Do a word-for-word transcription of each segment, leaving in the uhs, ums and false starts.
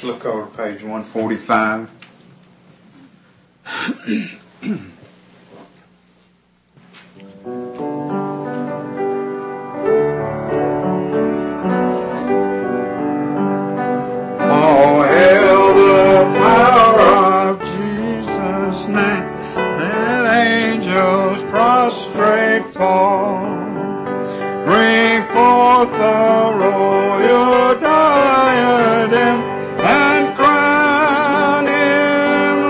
Look over to page one forty-five. Oh, hail the power of Jesus' name. Let angels prostrate fall. Bring forth the royal diadem and crown him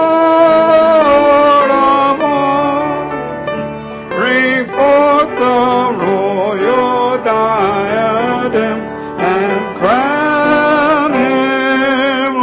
Lord of all. Bring forth the royal diadem and crown him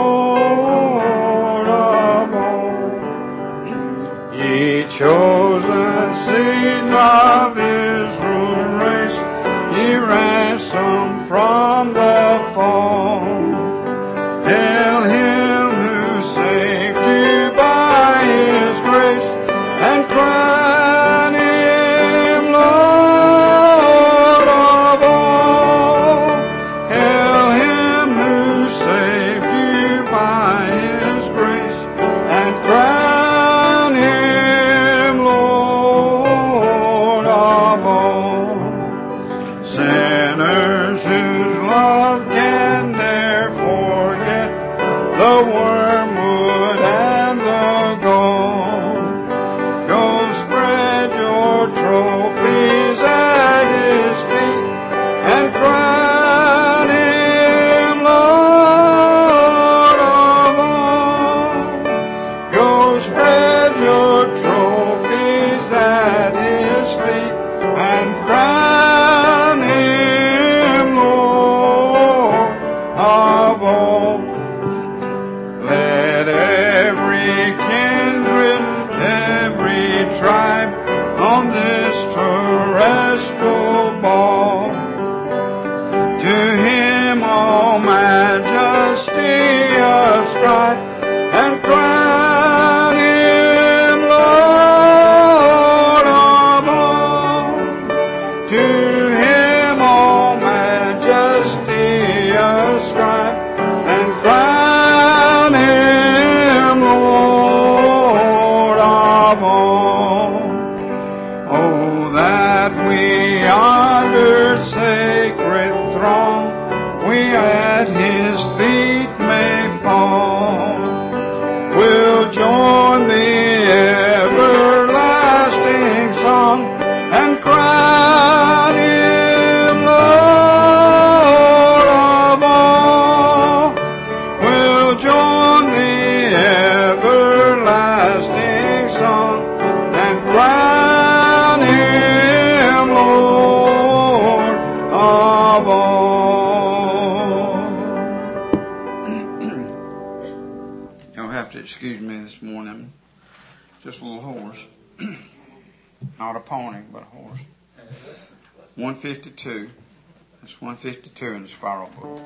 Lord of all. Ye chosen seed of Israel race, ye ransomed from the fall. Hail him who saved you by his grace and crown him Lord of all. Hail him who saved you by his grace and crown him Lord of all. Sinners whose love can ne'er forget the wormwood and the gall. Go spread your trophies at his feet and crown him Lord of all. Go spread your trophies at his feet and crown him Lord of all. Let every kindred, every tribe on this terrestrial ball to him all majesty ascribe and crown him Lord of all. To him all majesty ascribe and crown him Lord of all. Oh, that we under sacred throng, we at his feet may fall. We'll join the everlasting song and crown him Lord of all. We'll join the everlasting song and crown him Lord of all. You'll have to excuse me this morning. Just a little hoarse. Not a pony, but a horse. one fifty-two. That's one fifty-two in the spiral book.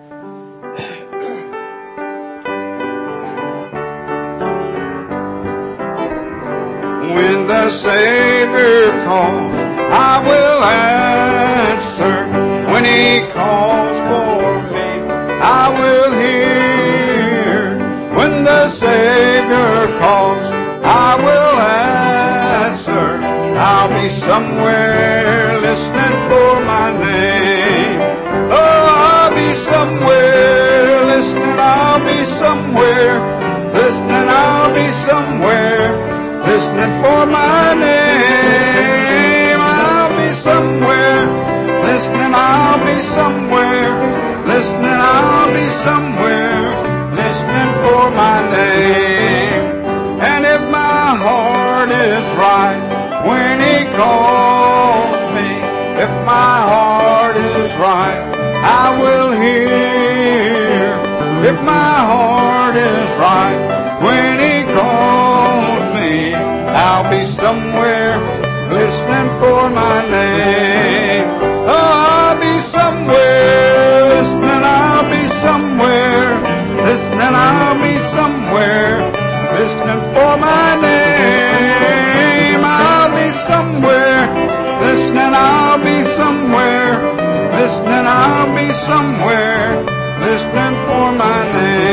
When the Savior calls, I will answer. When he calls for me, I will hear. When the Savior calls, I will answer. I'll be somewhere listening for my name. Oh, I'll be somewhere listening. I'll be somewhere listening. I'll be somewhere listening for my name. I'll be somewhere listening. I'll be somewhere listening. I'll be somewhere listening for my name. And if my heart is right when he calls me, if my heart is right, I will hear. If my heart is right when he calls me, I'll be somewhere listening for my name. Oh, I'll be somewhere listening. I'll be somewhere listening. I'll be somewhere listening for my name. I'll be somewhere listening. I'll be somewhere listening. I'll be somewhere listening for my name.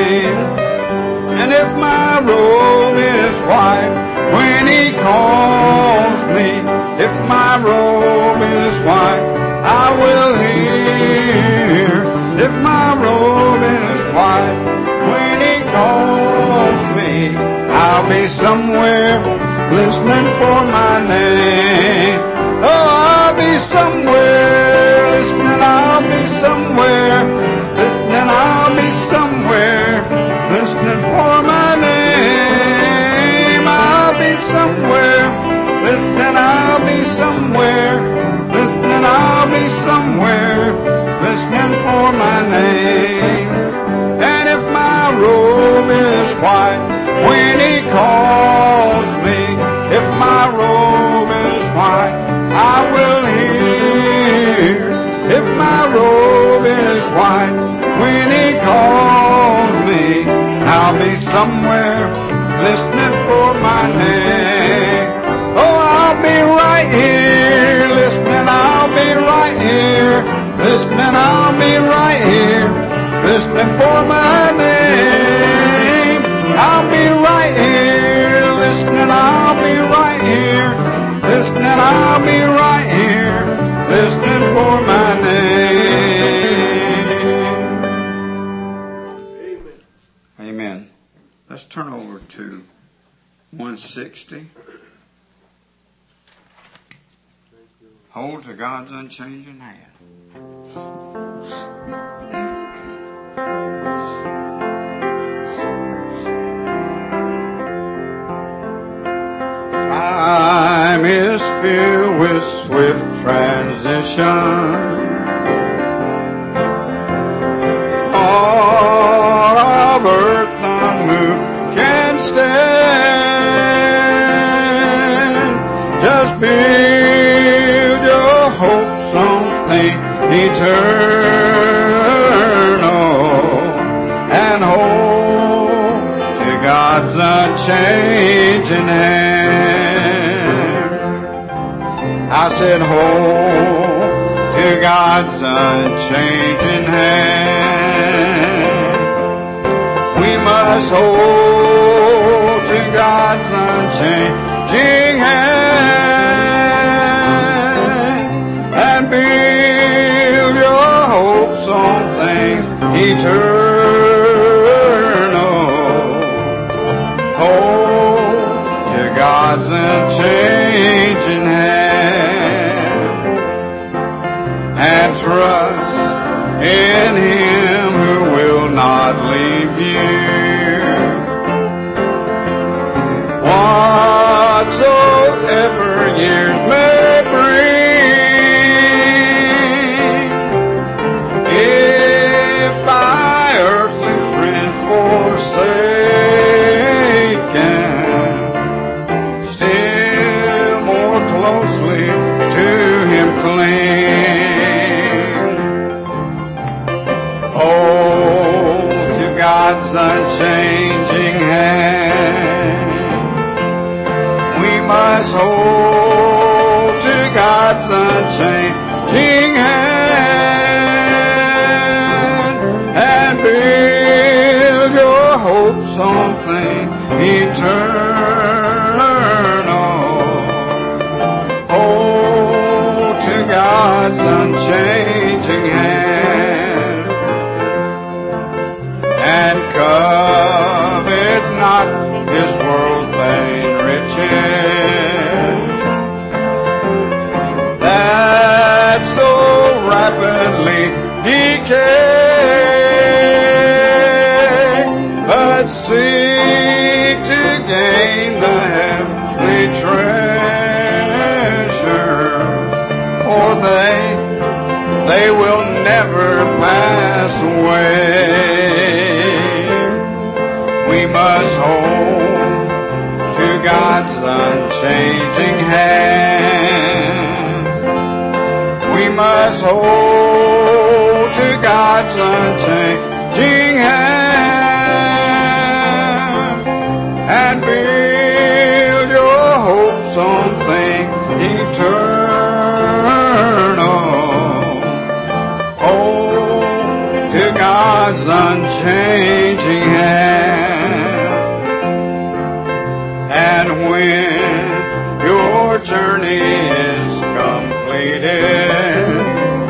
robe is white when He calls me, if my robe is white, I will hear. If my robe is white when He calls me, I'll be somewhere listening for my name. Oh, I'll be somewhere listening, I'll be somewhere listening, I'll be somewhere listening for my name. I'll be somewhere listening, I'll be somewhere listening, I'll be somewhere listening for my name. And if my robe is white when He calls me, if my robe is white, I will hear. If my robe is white when He calls me, I'll be somewhere listening for my name. Oh, I'll be right here listening, I'll be right here listening, I'll be right here listening for my name. I'll be right here listening, I'll be right here listening, I'll be right here listening for my name. Amen. Amen. Let's turn over to one sixty. Hold to God's unchanging hand. Time is filled with swift transition. All of earth unmoved can stand. Just build your hopes on things eternal and hold to God's unchanging hand. I said, hold to God's unchanging hand. We must hold to God's unchanging hand and build your hopes on things eternal. Hold to God's unchanging hand and trust in Him who will not leave you. Whatsoever years may bring, if by earthly friend forsaken, still more closely to Him cling. Hold to God's unchanging hand. We must hold to God's unchanging hand and build your hopes on things eternal. Hold to God's unchanging hand and covet not this world's vain riches that so rapidly decay, but seek to gain the heavenly treasures, for they, they will never pass away. We must hold to God's unchanging hand. We must hold to God's unchanging hand and build your hopes on things eternal. Hold to God's unchanging hand And when your journey is completed,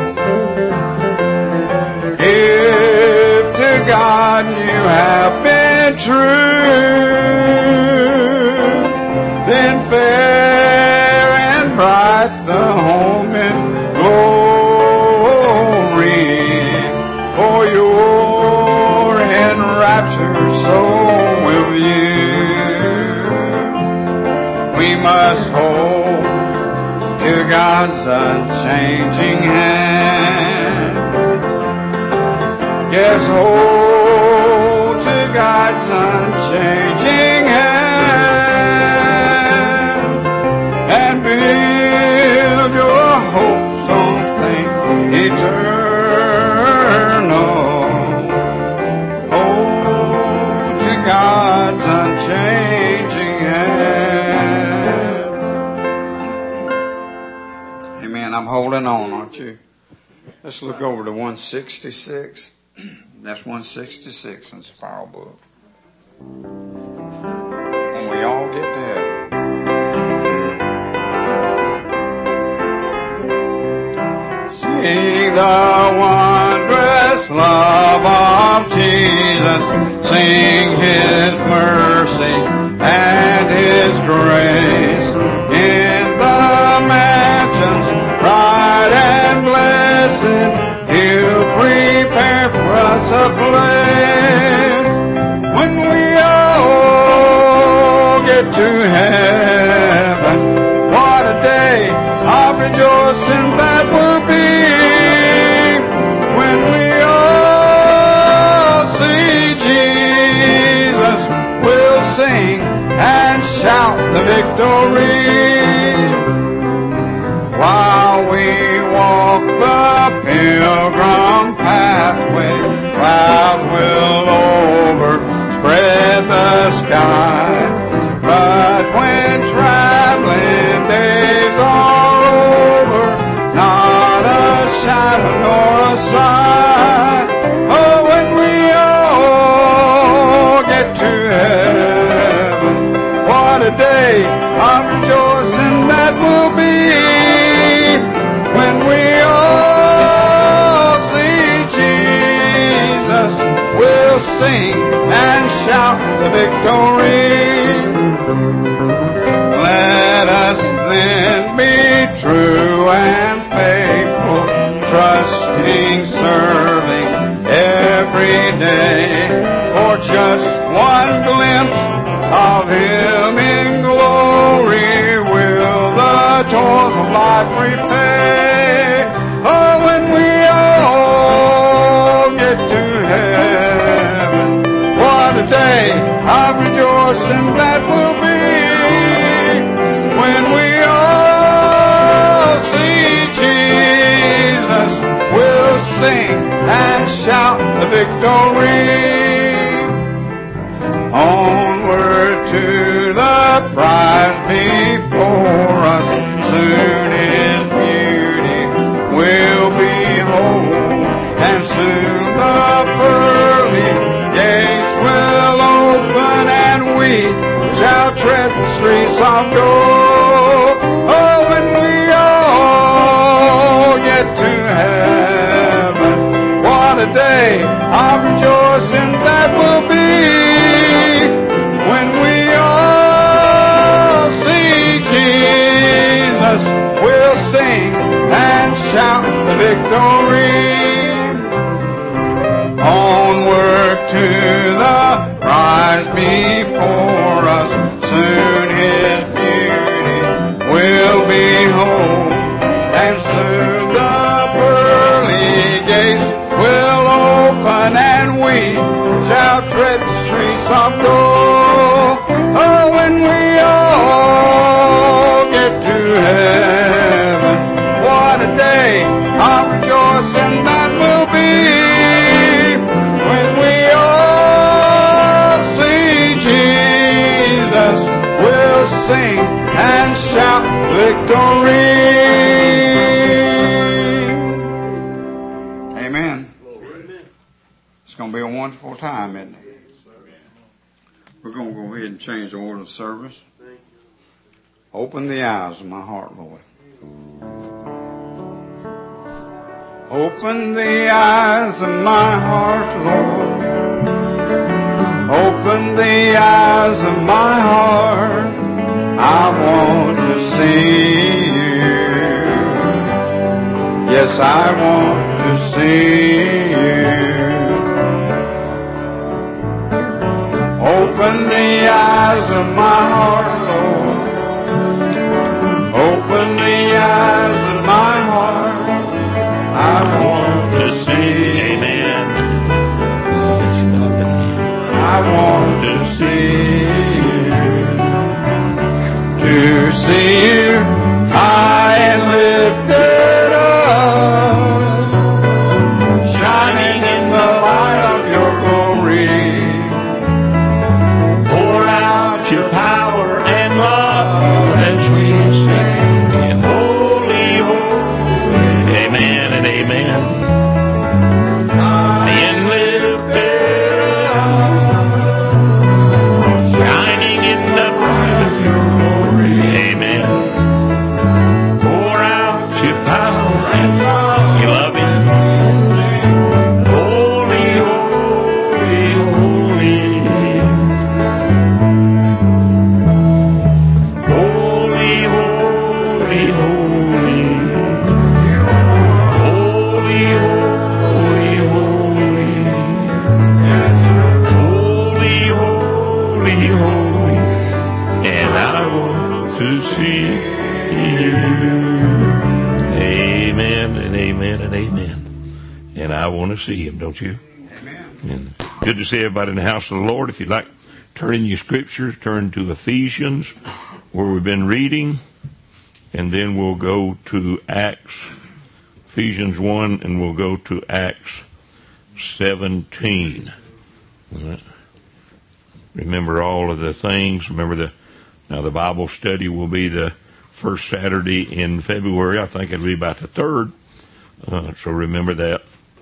if to God you have been true, then fair and bright the home in glory, for your enraptured soul will view. We must hold to God's unchanging hand. Yes, hold to God's unchanging hand and build your hopes on things eternal. Hold to God's unchanging hand. Amen. I'm holding on, aren't you? Let's look over to one sixty-six. That's one sixty-six in the Spiral Book. When we all get to heaven. Sing the wondrous love of Jesus. Sing His mercy and His grace. In the mansions bright and blessed, He'll prepare for us a place. When we all get to heaven, what a day of rejoicing that will be. When we all see Jesus, we'll sing and shout the victory. While we walk the pilgrim pathway, clouds will overspread the sky. But when traveling days are over, not a shadow nor a sigh. Oh, when we all get to heaven, what a day of rejoicing that will be. When we all see Jesus, we'll sing and shout the victory. Let us then be true and faithful, trusting, serving every day. For just one glimpse of Him in glory will the toils of life repay. Oh, when we all get to heaven, what a day of rejoicing that will be. When we all see Jesus, we'll sing and shout the victory. Onward to the prize before us, soon His beauty will behold, and soon the pearly gates will open, and we shall tread the streets of gold. Oh, when we all get to heaven, what a day of rejoicing that will be. When we all see Jesus, we'll sing and shout the victory. Onward to the prize before us, soon His beauty will behold, and soon the pearly gates will open, and we shall tread the streets of gold. Oh, when we all get to heaven, what a day of rejoicing that will be. When we all see Jesus, we'll sing and shout victory. Amen. It's going to be a wonderful time, isn't it? We're going to go ahead and change the order of service. Open the eyes of my heart, Lord. Open the eyes of my heart, Lord. Open the eyes of my heart. I want to see you. Yes, I want to see you. Open the eyes of my heart, Lord. Open the eyes of my heart. I want to see. Amen. I want to see you. To see you high and lifted up, shining in the light of your glory. Pour out your power and love as we sing. Holy, holy. Amen and amen. And lifted up, Shining in the light of your glory. Amen. Pour out your power and love. You love Him. Holy, holy, holy. Holy, holy, holy. Holy, holy, holy. Holy, holy, holy. And I want to see you. Amen and amen and amen. And I want to see Him, don't you? And good to see everybody in the house of the Lord. If you'd like, turn in your scriptures, turn to Ephesians, where we've been reading, and then we'll go to Acts, Ephesians one, and we'll go to Acts seventeen. All right. Remember all of the things. Remember the, now the Bible study will be the first Saturday in February. I think it'll be about the third. Uh, so remember that.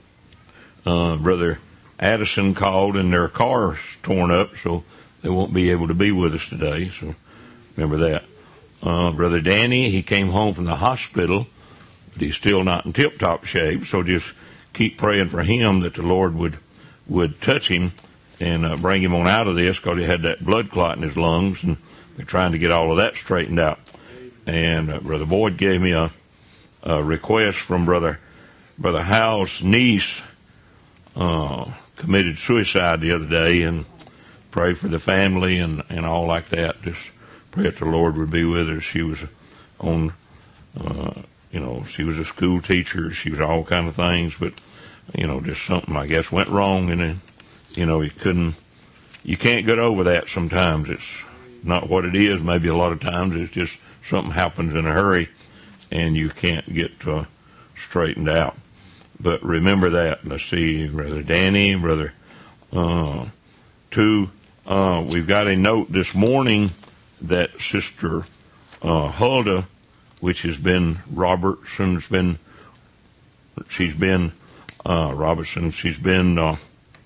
Uh, Brother Addison called and their car's torn up, so they won't be able to be with us today. So remember that. Uh, Brother Danny, he came home from the hospital, but he's still not in tip-top shape. So just keep praying for him that the Lord would, would touch him and uh, bring him on out of this, because he had that blood clot in his lungs, and they're trying to get all of that straightened out. And uh, Brother Boyd gave me a, a request from Brother Brother Hal's niece, uh, committed suicide the other day, and pray for the family and, and all like that. Just pray that the Lord would be with her. She was on, uh, you know, she was a school teacher. She was all kind of things, but, you know, just something, I guess, went wrong, and then, you know, you couldn't, you can't get over that sometimes. It's not what it is. Maybe a lot of times it's just something happens in a hurry and you can't get uh, straightened out. But remember that. Let's see, Brother Danny, Brother, uh, two, uh, we've got a note this morning that Sister uh, Hulda, which has been Robertson's been, she's been, uh, Robertson, she's been, uh,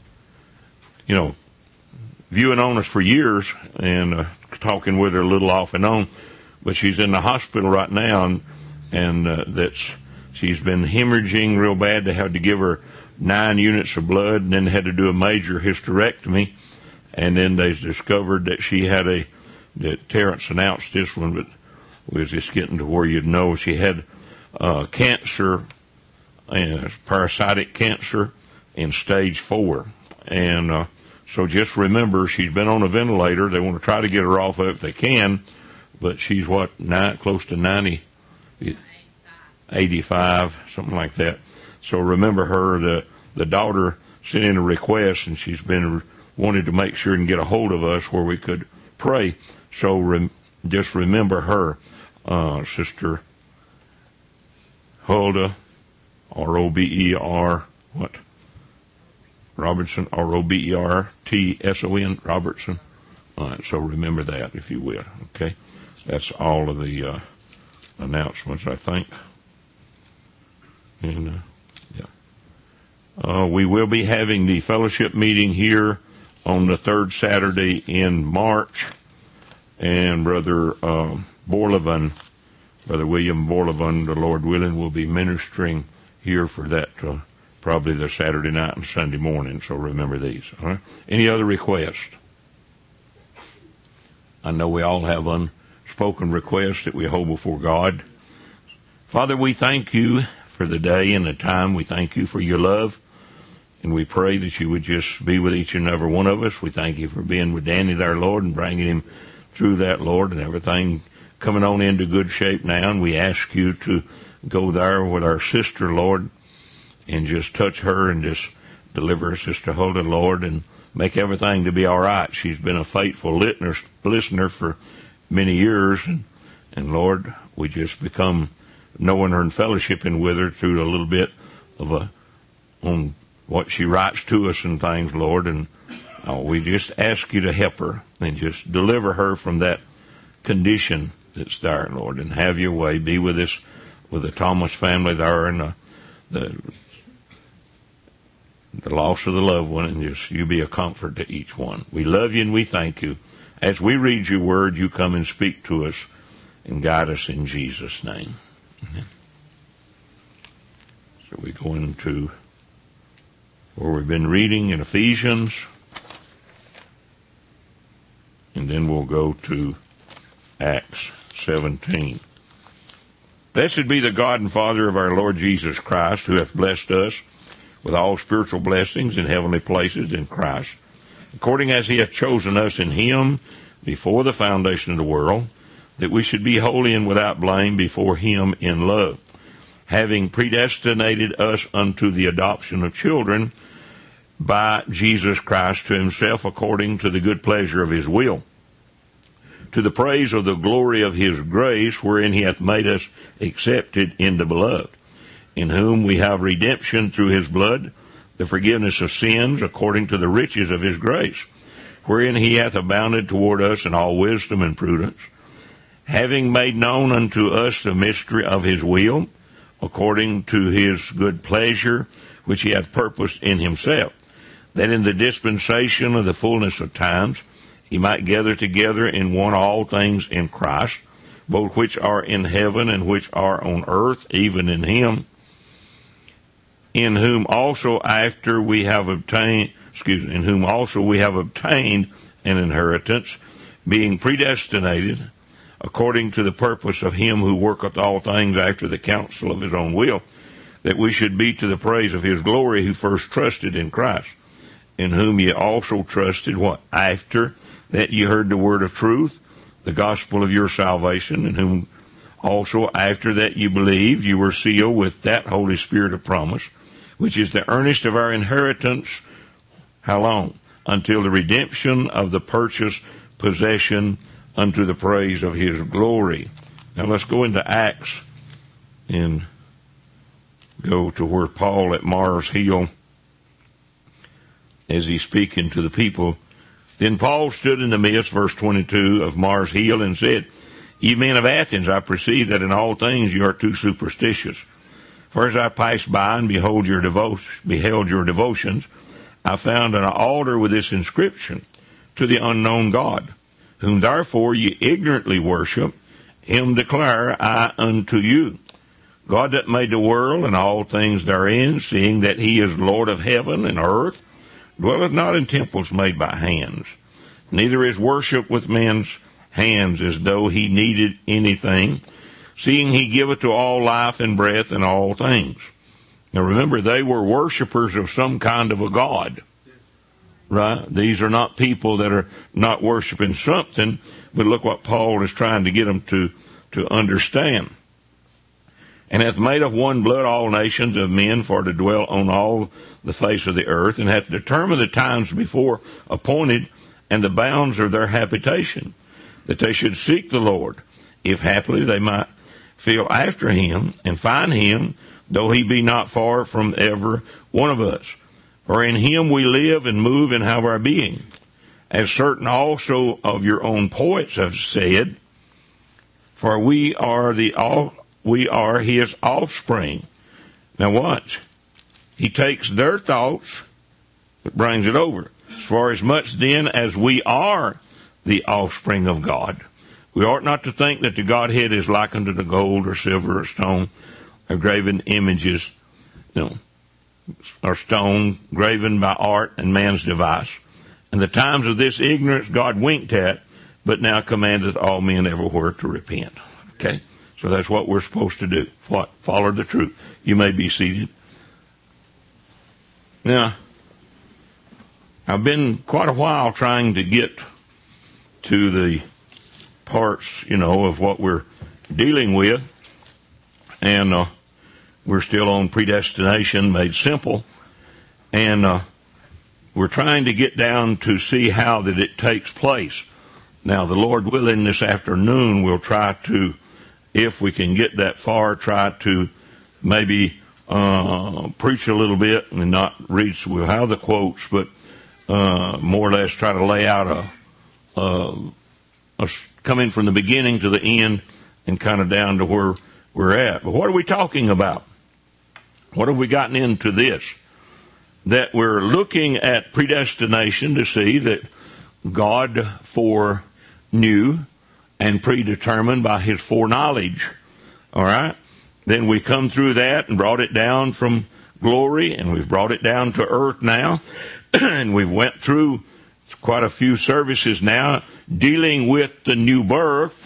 you know, viewing on us for years and uh, talking with her a little off and on, but she's in the hospital right now, and, and uh, that's, she's been hemorrhaging real bad. They had to give her nine units of blood, and then had to do a major hysterectomy, and then they discovered that she had a, that Terrence announced this one, but we was just getting to where you'd know she had uh, cancer, uh, parasitic cancer in stage four, and uh, so just remember, she's been on a ventilator. They want to try to get her off of it if they can, but she's what, nine, close to ninety, eighty-five, something like that. So remember her. The the daughter sent in a request, and she's been wanted to make sure and get a hold of us where we could pray. So rem, just remember her, uh, Sister Hulda, R O B E R, what? Robertson, R O B E R T S O N, Robertson. All right, so remember that, if you will, okay? That's all of the uh, announcements, I think. And, uh, yeah. Uh, we will be having the fellowship meeting here on the third Saturday in March. And Brother um, Borlevin, Brother William Borlevin, the Lord willing, will be ministering here for that uh, probably the Saturday night and Sunday morning, so remember these. All right? Any other requests? I know we all have unspoken requests that we hold before God. Father, we thank you for the day and the time. We thank you for your love, and we pray that you would just be with each and every one of us. We thank you for being with Danny there, Lord, and bringing him through that, Lord, and everything coming on into good shape now. And we ask you to go there with our sister, Lord, and just touch her and just deliver Sister Huldah, Lord, and make everything to be all right. She's been a faithful listener, listener for many years, and, and Lord, we just become knowing her and fellowshipping with her through a little bit of a on what she writes to us and things, Lord, and uh, we just ask you to help her and just deliver her from that condition that's there, Lord, and have your way. Be with us, with the Thomas family there, and the, the the loss of the loved one, and just you be a comfort to each one. We love you and we thank you. As we read your word, you come and speak to us and guide us in Jesus' name. Amen. So we go into where we've been reading in Ephesians, and then we'll go to Acts seventeen. Blessed be the God and Father of our Lord Jesus Christ, who hath blessed us with all spiritual blessings in heavenly places in Christ, according as he hath chosen us in him before the foundation of the world, that we should be holy and without blame before him in love, having predestinated us unto the adoption of children by Jesus Christ to himself, according to the good pleasure of his will, to the praise of the glory of his grace, wherein he hath made us accepted in the beloved, in whom we have redemption through his blood, the forgiveness of sins, according to the riches of his grace, wherein he hath abounded toward us in all wisdom and prudence, having made known unto us the mystery of his will, according to his good pleasure, which he hath purposed in himself, that in the dispensation of the fullness of times he might gather together in one all things in Christ, both which are in heaven and which are on earth, even in him, in whom also after we have obtained, excuse me, in whom also we have obtained an inheritance, being predestinated according to the purpose of him who worketh all things after the counsel of his own will, that we should be to the praise of his glory, who first trusted in Christ, in whom ye also trusted, what? After that ye heard the word of truth, the gospel of your salvation, in whom also after that ye believed, you were sealed with that Holy Spirit of promise, which is the earnest of our inheritance. How long? Until the redemption of the purchased possession, unto the praise of his glory. Now let's go into Acts and go to where Paul at Mars Hill, as he's speaking to the people. Then Paul stood in the midst, verse twenty-two, of Mars Hill, and said, Ye men of Athens, I perceive that in all things you are too superstitious. For as I passed by and behold your devo- beheld your devotions, I found an altar with this inscription, To the unknown God, whom therefore ye ignorantly worship, him declare I unto you. God that made the world and all things therein, seeing that he is Lord of heaven and earth, dwelleth not in temples made by hands, neither is worship with men's hands as though he needed anything, seeing he giveth to all life and breath and all things. Now remember, they were worshipers of some kind of a god, right? These are not people that are not worshiping something, but look what Paul is trying to get them to, to understand. And hath made of one blood all nations of men for to dwell on all the face of the earth, and hath determined the times before appointed and the bounds of their habitation, that they should seek the Lord, if haply they might feel after him, and find him, though he be not far from every one of us. For in him we live and move and have our being. As certain also of your own poets have said, for we are the all, we are his offspring. Now watch. He takes their thoughts, but brings it over. For as much then as we are the offspring of God, We ought not to think that the Godhead is likened to the gold or silver or stone or graven images, you know, or stone graven by art and man's device. And the times of this ignorance God winked at, but now commandeth all men everywhere to repent. Okay? So that's what we're supposed to do. What? Follow the truth. You may be seated. Now, I've been quite a while trying to get to the parts, you know, of what we're dealing with. And uh, we're still on predestination made simple. And uh, we're trying to get down to see how that it takes place. Now, the Lord willing, this afternoon we'll try to, if we can get that far, try to maybe uh, preach a little bit and not read, we'll have the quotes, but uh, more or less try to lay out a, a, a, coming from the beginning to the end and kind of down to where we're at. But what are we talking about? What have we gotten into this? That we're looking at predestination to see that God foreknew and predetermined by his foreknowledge. All right? Then we come through that and brought it down from glory, and we've brought it down to earth now. And we've went through quite a few services now dealing with the new birth,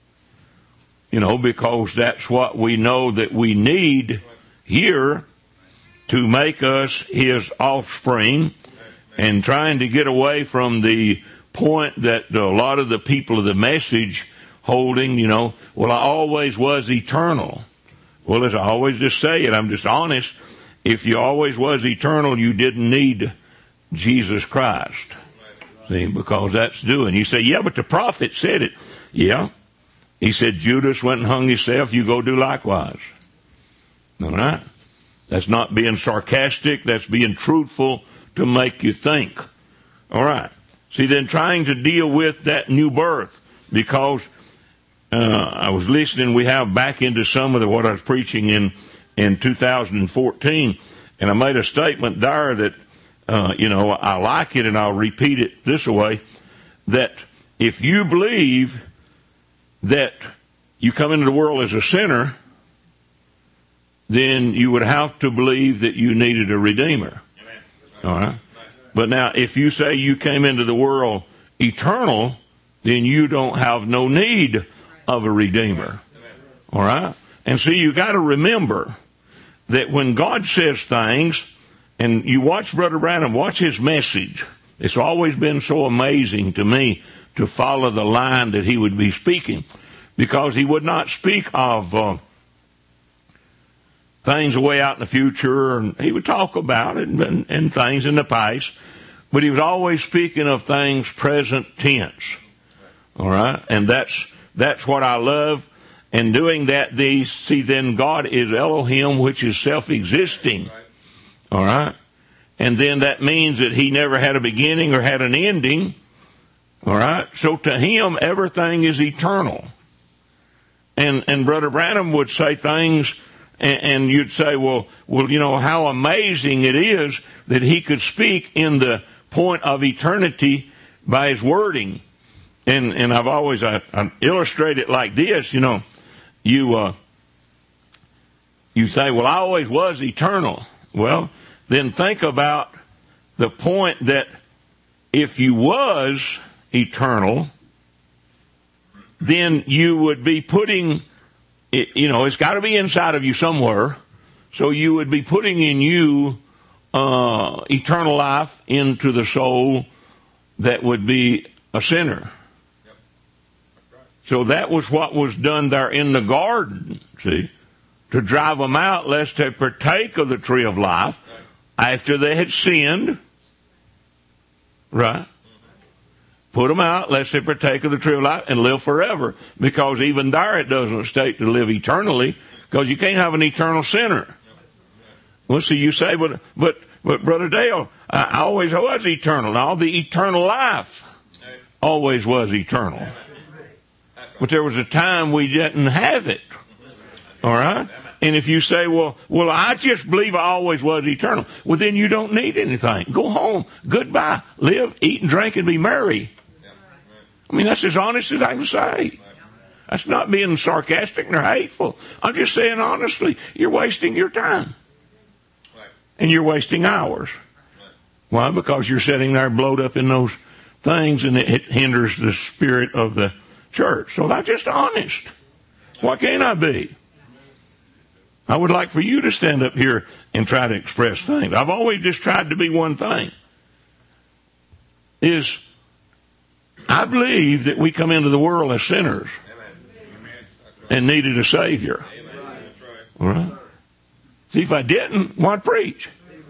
you know, because that's what we know that we need here to make us his offspring, and trying to get away from the point that a lot of the people of the message holding, you know, well, I always was eternal. Well, as I always just say it, I'm just honest. If you always was eternal, you didn't need Jesus Christ. See, because that's doing. You say, yeah, but the prophet said it. Yeah. He said, Judas went and hung himself, you go do likewise. All right? That's not being sarcastic. That's being truthful to make you think. All right. See, then trying to deal with that new birth, because uh, I was listening, we have back into some of the, what I was preaching in, in two thousand fourteen, and I made a statement there that, uh, you know, I like it, and I'll repeat it this way, that if you believe that you come into the world as a sinner, then you would have to believe that you needed a Redeemer. All right? But now, if you say you came into the world eternal, then you don't have no need of a Redeemer. All right? And see, you got to remember that when God says things, and you watch Brother Branham, watch his message. It's always been so amazing to me to follow the line that he would be speaking, because he would not speak of uh, things way out in the future, and he would talk about it and, and things in the past, but he was always speaking of things present tense. All right? And that's that's what I love. And doing that, these see, then God is Elohim, which is self-existing. All right? And then that means that he never had a beginning or had an ending. All right? So to him, everything is eternal. And and Brother Branham would say things, and, and you'd say, well, well, you know, how amazing it is that he could speak in the point of eternity by his wording. And and I've always I, I illustrate it like this, you know, you uh, you say, well, I always was eternal. Well, then think about the point that if you was eternal, then you would be putting, it, you know, it's got to be inside of you somewhere. So you would be putting in you uh, eternal life into the soul that would be a sinner. Yep. That's right. So that was what was done there in the garden, see, to drive them out lest they partake of the tree of life right. after they had sinned, right? Put them out, lest they partake of the tree of life and live forever. Because even there it doesn't state to live eternally, because you can't have an eternal sinner. Well, see, you say, but, but, but Brother Dale, I, I always was eternal. Now, the eternal life always was eternal. But there was a time we didn't have it. All right? And if you say, well, well, I just believe I always was eternal, well, then you don't need anything. Go home. Goodbye. Live, eat, and drink, and be merry. I mean, that's as honest as I can say. That's not being sarcastic nor hateful. I'm just saying honestly, you're wasting your time. And you're wasting hours. Why? Because you're sitting there blowed up in those things, and it hinders the spirit of the church. So I'm just honest. Why can't I be? I would like for you to stand up here and try to express things. I've always just tried to be one thing. Is I believe that we come into the world as sinners and needed a Savior. All right? See, if I didn't, why'd preach?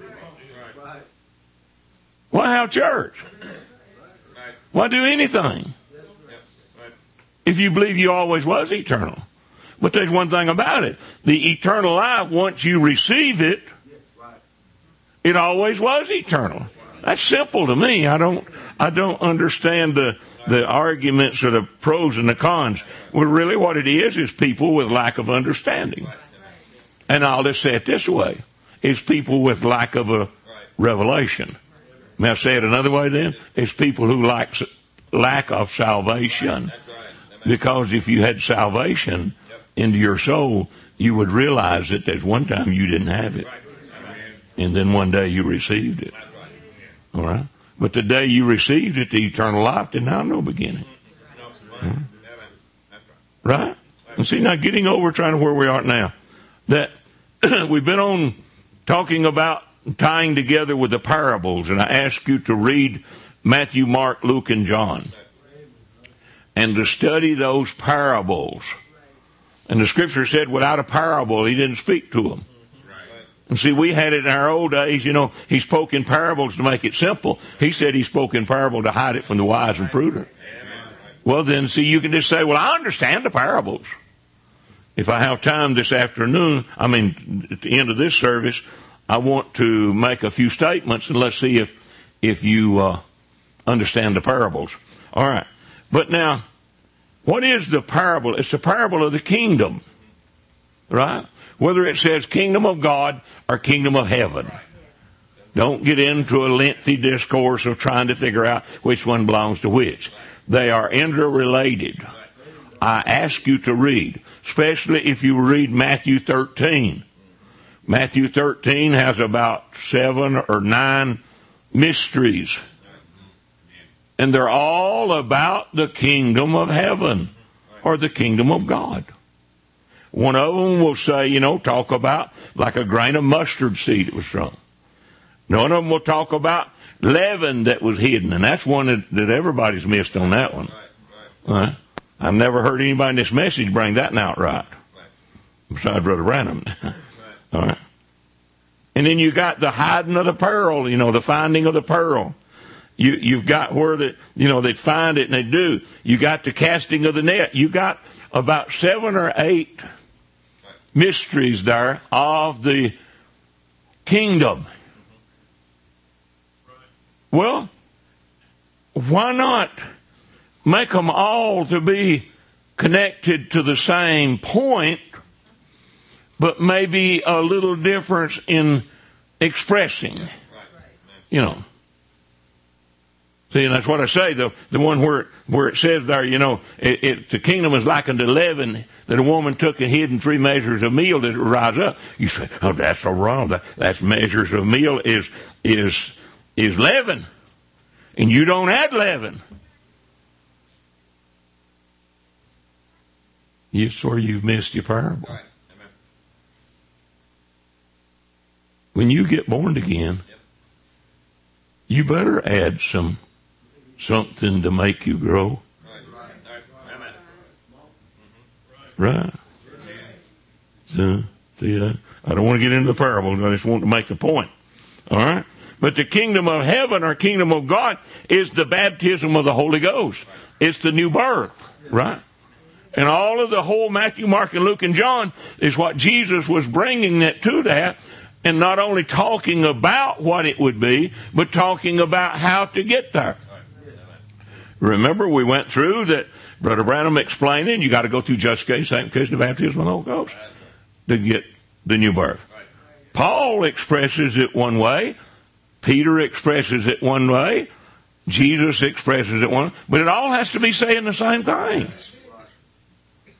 Why have church? Why do anything? If you believe you always was eternal. But there's one thing about it. The eternal life, once you receive it, it always was eternal. That's simple to me. I don't I don't understand the the arguments or the pros and the cons. Well, really what it is is people with lack of understanding. And I'll just say it this way. It's people with lack of a revelation. May I say it another way then? It's people who lack, lack of salvation. Because if you had salvation into your soul, you would realize that there's one time you didn't have it. And then one day you received it. All right? But the day you received it, the eternal life didn't have no beginning. Hmm? Right? And see, now getting over trying to where we are now, that we've been on talking about tying together with the parables, and I ask you to read Matthew, Mark, Luke, and John, and to study those parables. And the scripture said without a parable, he didn't speak to them. And see, we had it in our old days, you know, he spoke in parables to make it simple. He said he spoke in parable to hide it from the wise and prudent. Well then, see, you can just say, well, I understand the parables. If I have time this afternoon, I mean, at the end of this service, I want to make a few statements, and let's see if if you uh, understand the parables. All right. But now, what is the parable? It's the parable of the kingdom, right? Whether it says kingdom of God or kingdom of heaven. Don't get into a lengthy discourse of trying to figure out which one belongs to which. They are interrelated. I ask you to read, especially if you read Matthew thirteen. Matthew thirteen has about seven or nine mysteries. And they're all about the kingdom of heaven or the kingdom of God. One of them will say, you know, talk about like a grain of mustard seed it was from. One of them will talk about leaven that was hidden. And that's one that, that everybody's missed on that one. Right? I've never heard anybody in this message bring that out right. Besides Brother Branham. All right. And then you got the hiding of the pearl, you know, the finding of the pearl. You, you've got where the, you know, they'd find it and they do. You got the casting of the net. You got about seven or eight mysteries there of the kingdom. Well, why not make them all to be connected to the same point, but maybe a little difference in expressing, you know. See, and that's what I say, the the one where where it says there, you know, it, it, the kingdom is likened to leaven that a woman took and hid in three measures of meal that it would rise up. You say, oh, that's so wrong. That, that's measures of meal is is is leaven. And you don't add leaven. It's where you've missed your parable. Right. When you get born again, yep. You better add some something to make you grow. Right. Right. So, see, I, I don't want to get into the parable. I just want to make the point. All right. But the kingdom of heaven or kingdom of God is the baptism of the Holy Ghost. It's the new birth. Right. And all of the whole Matthew, Mark, and Luke, and John is what Jesus was bringing that to that. And not only talking about what it would be, but talking about how to get there. Remember, we went through that Brother Branham explaining, you got to go through justification, sanctification, and baptism of the Holy Ghost to get the new birth. Paul expresses it one way. Peter expresses it one way. Jesus expresses it one way. But it all has to be saying the same thing.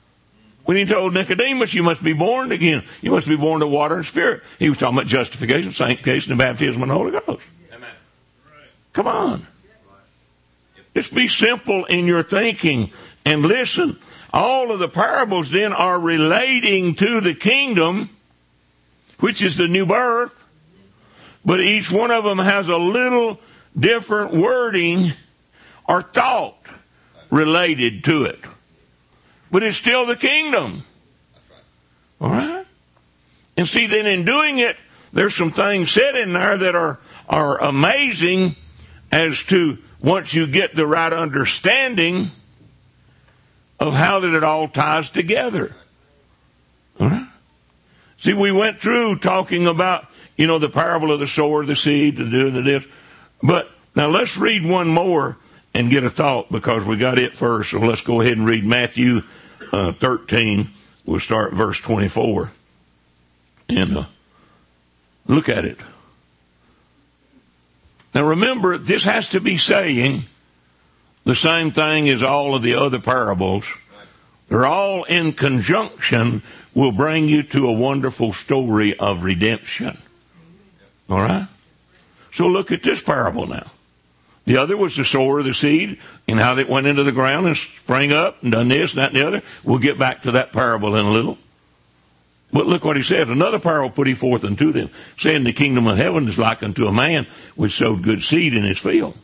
when he told Nicodemus, you must be born again. You must be born of water and spirit. He was talking about justification, sanctification, and baptism in the Holy Ghost. Amen. Come on. Just be simple in your thinking. And listen, all of the parables then are relating to the kingdom, which is the new birth. But each one of them has a little different wording or thought related to it. But it's still the kingdom. All right? And see, then in doing it, there's some things said in there that are, are amazing as to once you get the right understanding of how that it all ties together. All right? See, we went through talking about, you know, the parable of the sower, the seed, the do, the this. But now let's read one more and get a thought, because we got it first. So let's go ahead and read Matthew uh, thirteen. We'll start verse twenty-four. And uh, look at it. Now remember, this has to be saying the same thing as all of the other parables. They're all in conjunction, will bring you to a wonderful story of redemption. All right? So look at this parable now. The other was the sower of the seed, and how it went into the ground and sprang up and done this and that and the other. We'll get back to that parable in a little. But look what he says. Another parable put he forth unto them, saying, the kingdom of heaven is like unto a man which sowed good seed in his field.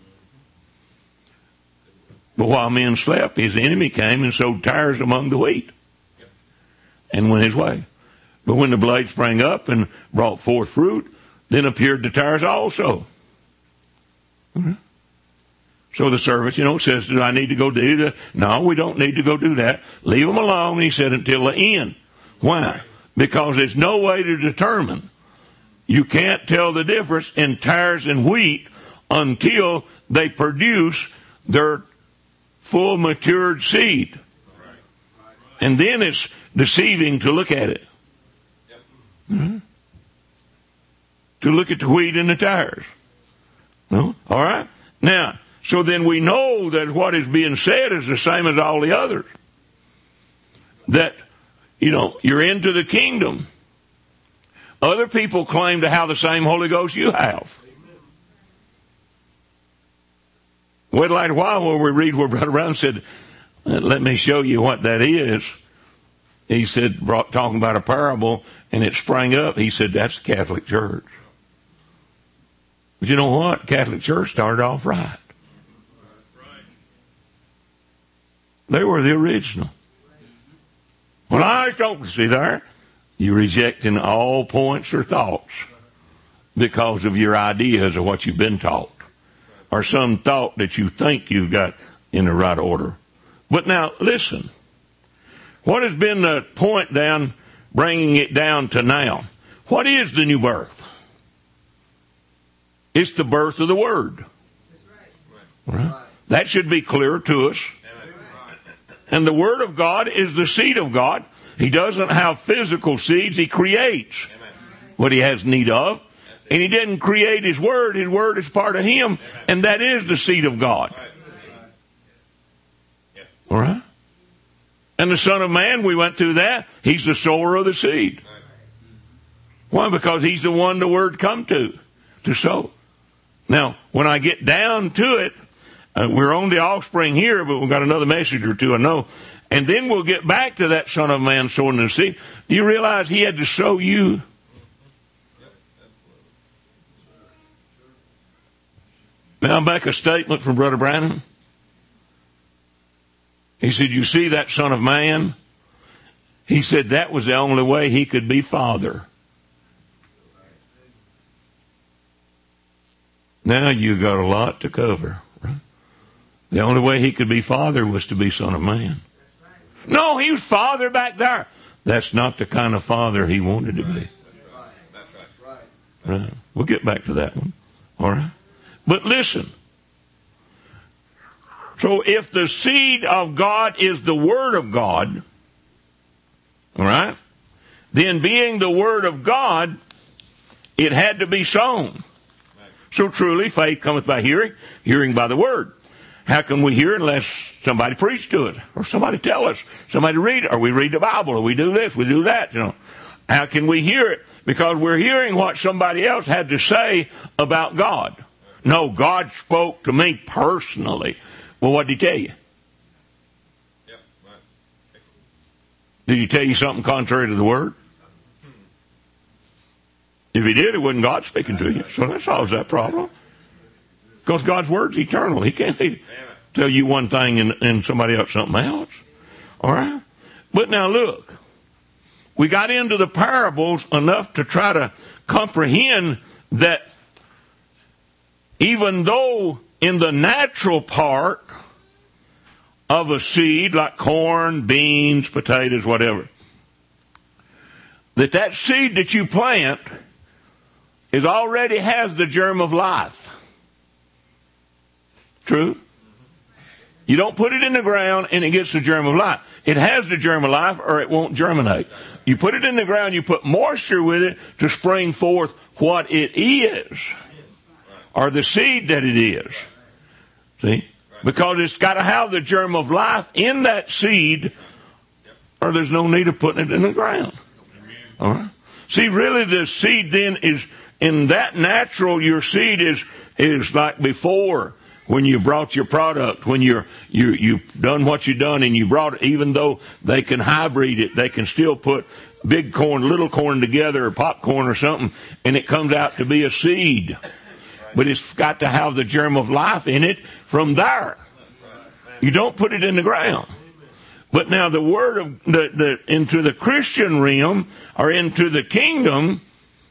But while men slept, his enemy came and sowed tares among the wheat, and went his way. But when the blade sprang up and brought forth fruit, then appeared the tares also. Mm-hmm. So the servant, you know, says, do I need to go do that? No, we don't need to go do that. Leave them alone, he said, until the end. Why? Because there's no way to determine. You can't tell the difference in tares and wheat until they produce their full matured seed. And then it's deceiving to look at it. Mm-hmm. To look at the wheat and the tares. No? All right? Now, so then we know that what is being said is the same as all the others. That, you know, you're into the kingdom. Other people claim to have the same Holy Ghost you have. Wait like a while where we read where Brother Brown said, let me show you what that is. He said, brought, talking about a parable, and it sprang up. He said, that's the Catholic Church. But you know what? Catholic Church started off right. They were the original. Well, I don't see there. You're rejecting all points or thoughts because of your ideas of what you've been taught, or some thought that you think you've got in the right order. But now, listen. What has been the point down, bringing it down to now? What is the new birth? It's the birth of the Word. Right? That should be clear to us. And the Word of God is the seed of God. He doesn't have physical seeds. He creates what He has need of. And He didn't create His Word. His Word is part of Him. And that is the seed of God. All right? And the Son of Man, we went through that. He's the sower of the seed. Why? Because He's the one the Word come to, to sow. Now, when I get down to it, uh, we're on the offspring here, but we've got another message or two, I know. And then we'll get back to that Son of Man sowing the seed. Do you realize He had to sow you? Now, I'll make a statement from Brother Branham. He said, you see that Son of Man? He said that was the only way He could be Father. Now you got a lot to cover. Right? The only way He could be Father was to be Son of Man. No, He was Father back there. That's not the kind of Father He wanted to be. Right. We'll get back to that one. All right. But listen. So if the seed of God is the Word of God, all right, then being the Word of God, it had to be sown. So truly faith cometh by hearing, hearing by the Word. How can we hear unless somebody preach to us, or somebody tell us, somebody read it, or we read the Bible, or we do this, we do that, you know. How can we hear it? Because we're hearing what somebody else had to say about God. No, God spoke to me personally. Well, what did he tell you? Yep, right. Did he tell you something contrary to the Word? If he did, it wasn't God speaking to you. So that solves that problem. Because God's Word's eternal. He can't he tell you one thing and, and somebody else something else. All right? But now look. We got into the parables enough to try to comprehend that even though in the natural part of a seed, like corn, beans, potatoes, whatever, that that seed that you plant is already has the germ of life. True? You don't put it in the ground and it gets the germ of life. It has the germ of life or it won't germinate. You put it in the ground, you put moisture with it to spring forth what it is, or the seed that it is. See? Because it's got to have the germ of life in that seed, or there's no need of putting it in the ground. All right? See, really the seed then is, in that natural, your seed is, is like before, when you brought your product, when you're, you, you've done what you've done and you brought it, even though they can hybrid it, they can still put big corn, little corn together, or popcorn or something, and it comes out to be a seed. But it's got to have the germ of life in it from there. You don't put it in the ground. But now the word of the, the into the Christian realm, or into the kingdom,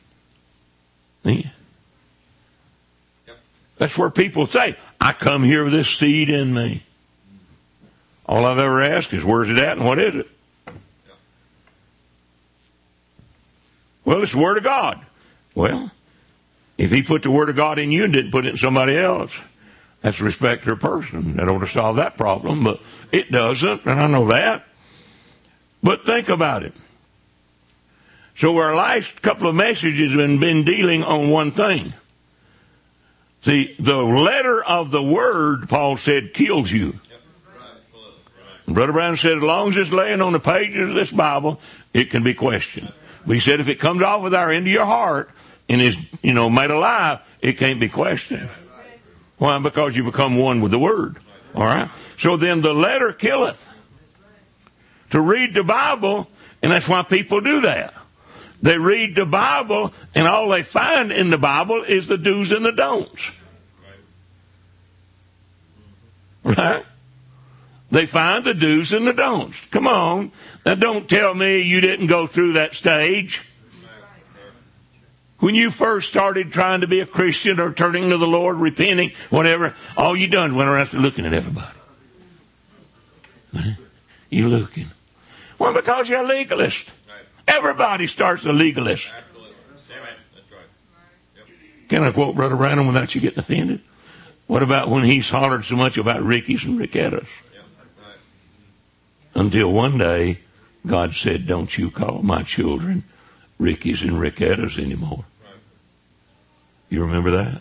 that's where people say, I come here with this seed in me. All I've ever asked is, where's it at and what is it? Well, it's the Word of God. Well, if he put the Word of God in you and didn't put it in somebody else, that's respect to a person. That ought to solve that problem, but it doesn't, and I know that. But think about it. So our last couple of messages have been dealing on one thing. See, the letter of the Word, Paul said, kills you. Brother Brown said, as long as it's laying on the pages of this Bible, it can be questioned. But he said, if it comes off of there into your heart and is, you know, made alive, it can't be questioned. Why? Because you become one with the Word. All right? So then the letter killeth. To read the Bible, and that's why people do that. They read the Bible, and all they find in the Bible is the do's and the don'ts. Right? They find the do's and the don'ts. Come on. Now don't tell me you didn't go through that stage. When you first started trying to be a Christian or turning to the Lord, repenting, whatever, all you done went around looking at everybody. You looking. Well, because you're a legalist. Everybody starts a legalist. Can I quote Brother Branham without you getting offended? What about when he's hollered so much about Rickies and Rickettas? Until one day, God said, don't you call my children Rickies and Rickettas anymore. You remember that?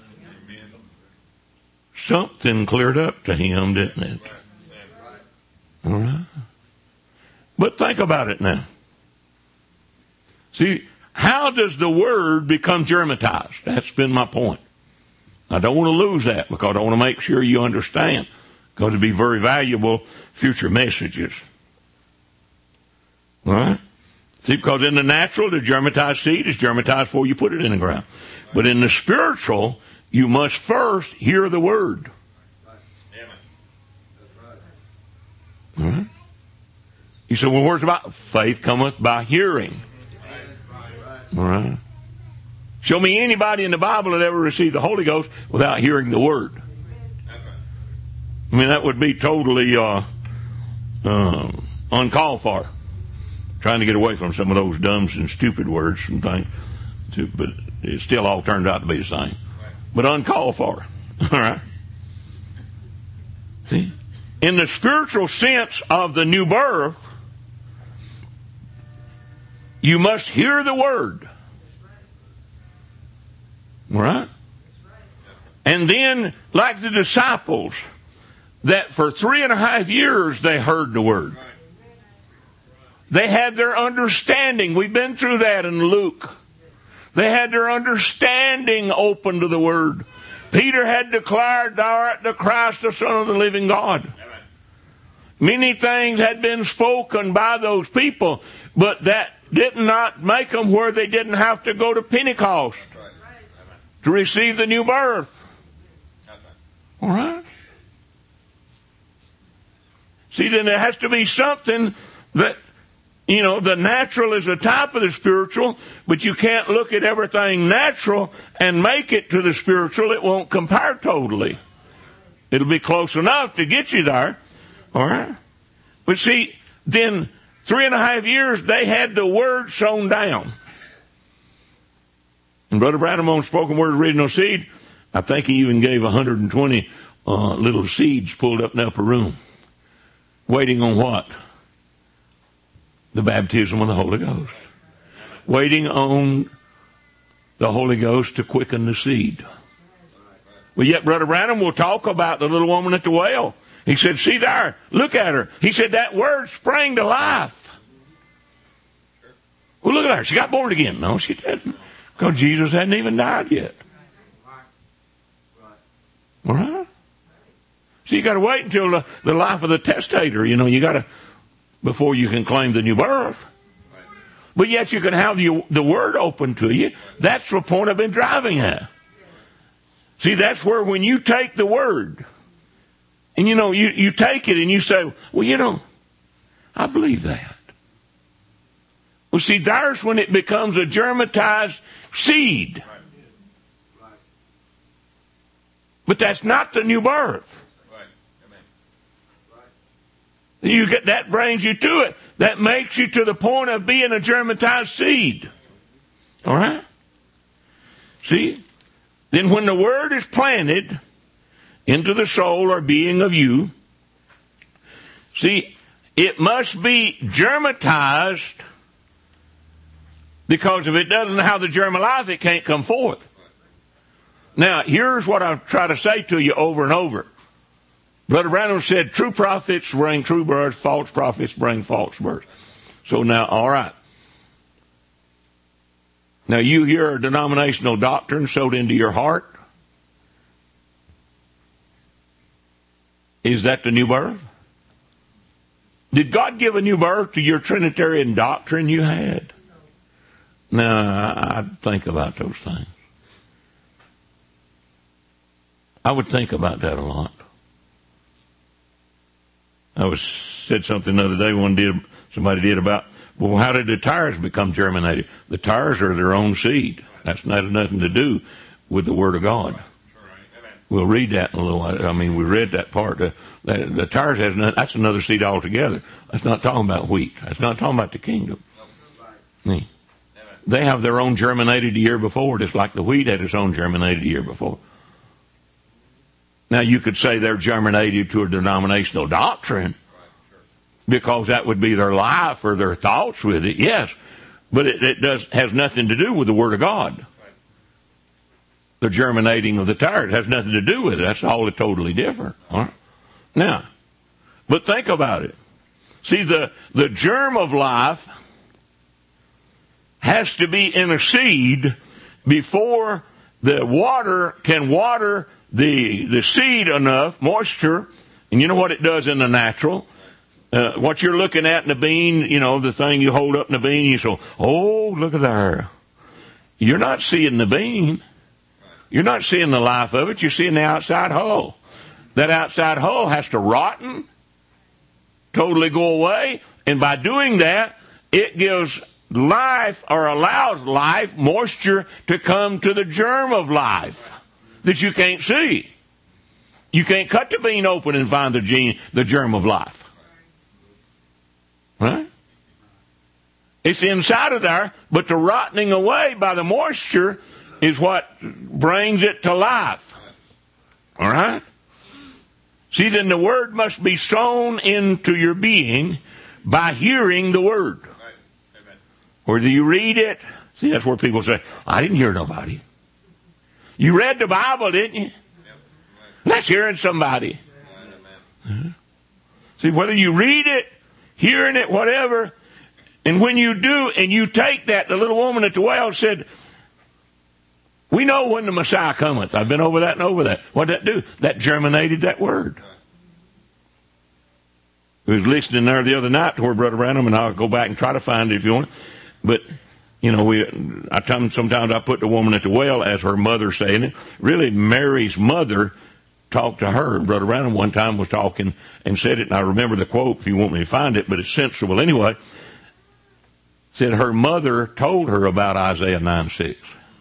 Something cleared up to him, didn't it? All right. But think about it now. See, how does the Word become germatized? That's been my point. I don't want to lose that because I want to make sure you understand. Because it'll be very valuable future messages. All right? See, because in the natural, the germatized seed is germatized before you put it in the ground. But in the spiritual, you must first hear the Word. All right? You say, well, where's about? Faith cometh by hearing. All right? Show me anybody in the Bible that ever received the Holy Ghost without hearing the Word. I mean, that would be totally uh, uh, uncalled for. Trying to get away from some of those dumb and stupid words and things, to, but it still all turned out to be the same. But uncalled for. All right? See? In the spiritual sense of the new birth, you must hear the Word. All right? And then, like the disciples, that for three and a half years they heard the word. They had their understanding. We've been through that in Luke. They had their understanding open to the word. Peter had declared, "Thou art the Christ, the Son of the living God." Many things had been spoken by those people, but that did not make them where they didn't have to go to Pentecost to receive the new birth. All right? See, then there has to be something that, you know, the natural is a type of the spiritual, but you can't look at everything natural and make it to the spiritual. It won't compare totally. It'll be close enough to get you there. All right? But see, then three and a half years, they had the word sown down. And Brother Branham on Spoken Word Original Seed, I think he even gave one hundred twenty uh, little seeds pulled up in the upper room. Waiting on what? The baptism of the Holy Ghost. Waiting on the Holy Ghost to quicken the seed. Well, yet Brother Branham will talk about the little woman at the well. He said, "See there, look at her." He said, "That word sprang to life." Well, look at her. She got born again. No, she didn't. Because Jesus hadn't even died yet. All right? So you got to wait until the, the life of the testator. You know, you got to, before you can claim the new birth. But yet you can have the, the word open to you. That's the point I've been driving at. See, that's where when you take the word, and you know, you, you take it and you say, "Well, you know, I believe that." Well, see, there's when it becomes a germatized seed. But that's not the new birth. You get, that brings you to it. That makes you to the point of being a germatized seed. All right? See? Then when the word is planted into the soul or being of you, see, it must be germatized, because if it doesn't have the germ of life, it can't come forth. Now, here's what I try to say to you over and over. Brother Branham said, true prophets bring true birth, false prophets bring false birth. So now, all right. Now, you hear a denominational doctrine sowed into your heart. Is that the new birth? Did God give a new birth to your Trinitarian doctrine you had? Now, I'd think about those things. I would think about that a lot. I was said something the other day. One did somebody did about, well, how did the tires become germinated? The tires are their own seed. That's not nothing to do with the Word of God. We'll read that in a little while. I mean, we read that part. The, the, the tires has nothing, that's another seed altogether. That's not talking about wheat. That's not talking about the kingdom. Yeah. They have their own germinated the year before, just like the wheat had its own germinated the year before. Now, you could say they're germinated to a denominational doctrine, because that would be their life or their thoughts with it, yes. But it, it does has nothing to do with the Word of God. The germinating of the tire has nothing to do with it. That's all totally different. All right? Now, but think about it. See, the, the germ of life has to be in a seed before the water can water the the seed enough, moisture, and you know what it does in the natural. Uh, what you're looking at in the bean, you know, the thing you hold up in the bean, you say, "Oh, look at there." You're not seeing the bean. You're not seeing the life of it. You're seeing the outside hull. That outside hull has to rotten, totally go away, and by doing that, it gives life, or allows life, moisture, to come to the germ of life that you can't see. You can't cut the bean open and find the gene, the germ of life. Right? It's inside of there, but the rotting away by the moisture is what brings it to life. All right? See, then the word must be sown into your being by hearing the word. Whether you read it, see, that's where people say, "I didn't hear nobody." You read the Bible, didn't you? That's hearing somebody. See, whether you read it, hearing it, whatever, and when you do, and you take that, the little woman at the well said, we know when the Messiah cometh. I've been over that and over that. What did that do? That germinated that word. I was listening there the other night to where Brother Branham, and I'll go back and try to find it if you want. But, you know, we, I tell them sometimes I put the woman at the well as her mother saying it. Really, Mary's mother talked to her. Brother Branham one time was talking and said it, and I remember the quote if you want me to find it, but it's sensible anyway. Said her mother told her about Isaiah nine six.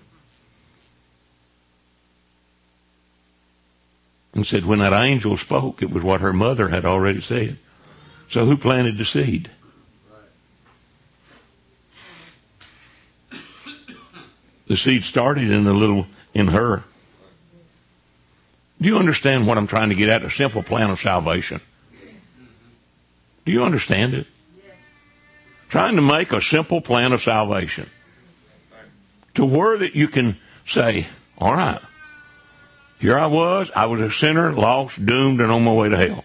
And said when that angel spoke, it was what her mother had already said. So who planted the seed? The seed started in the little, in her. Do you understand what I'm trying to get at? A simple plan of salvation. Do you understand it? Trying to make a simple plan of salvation. To where that you can say, all right, here I was, I was a sinner, lost, doomed, and on my way to hell.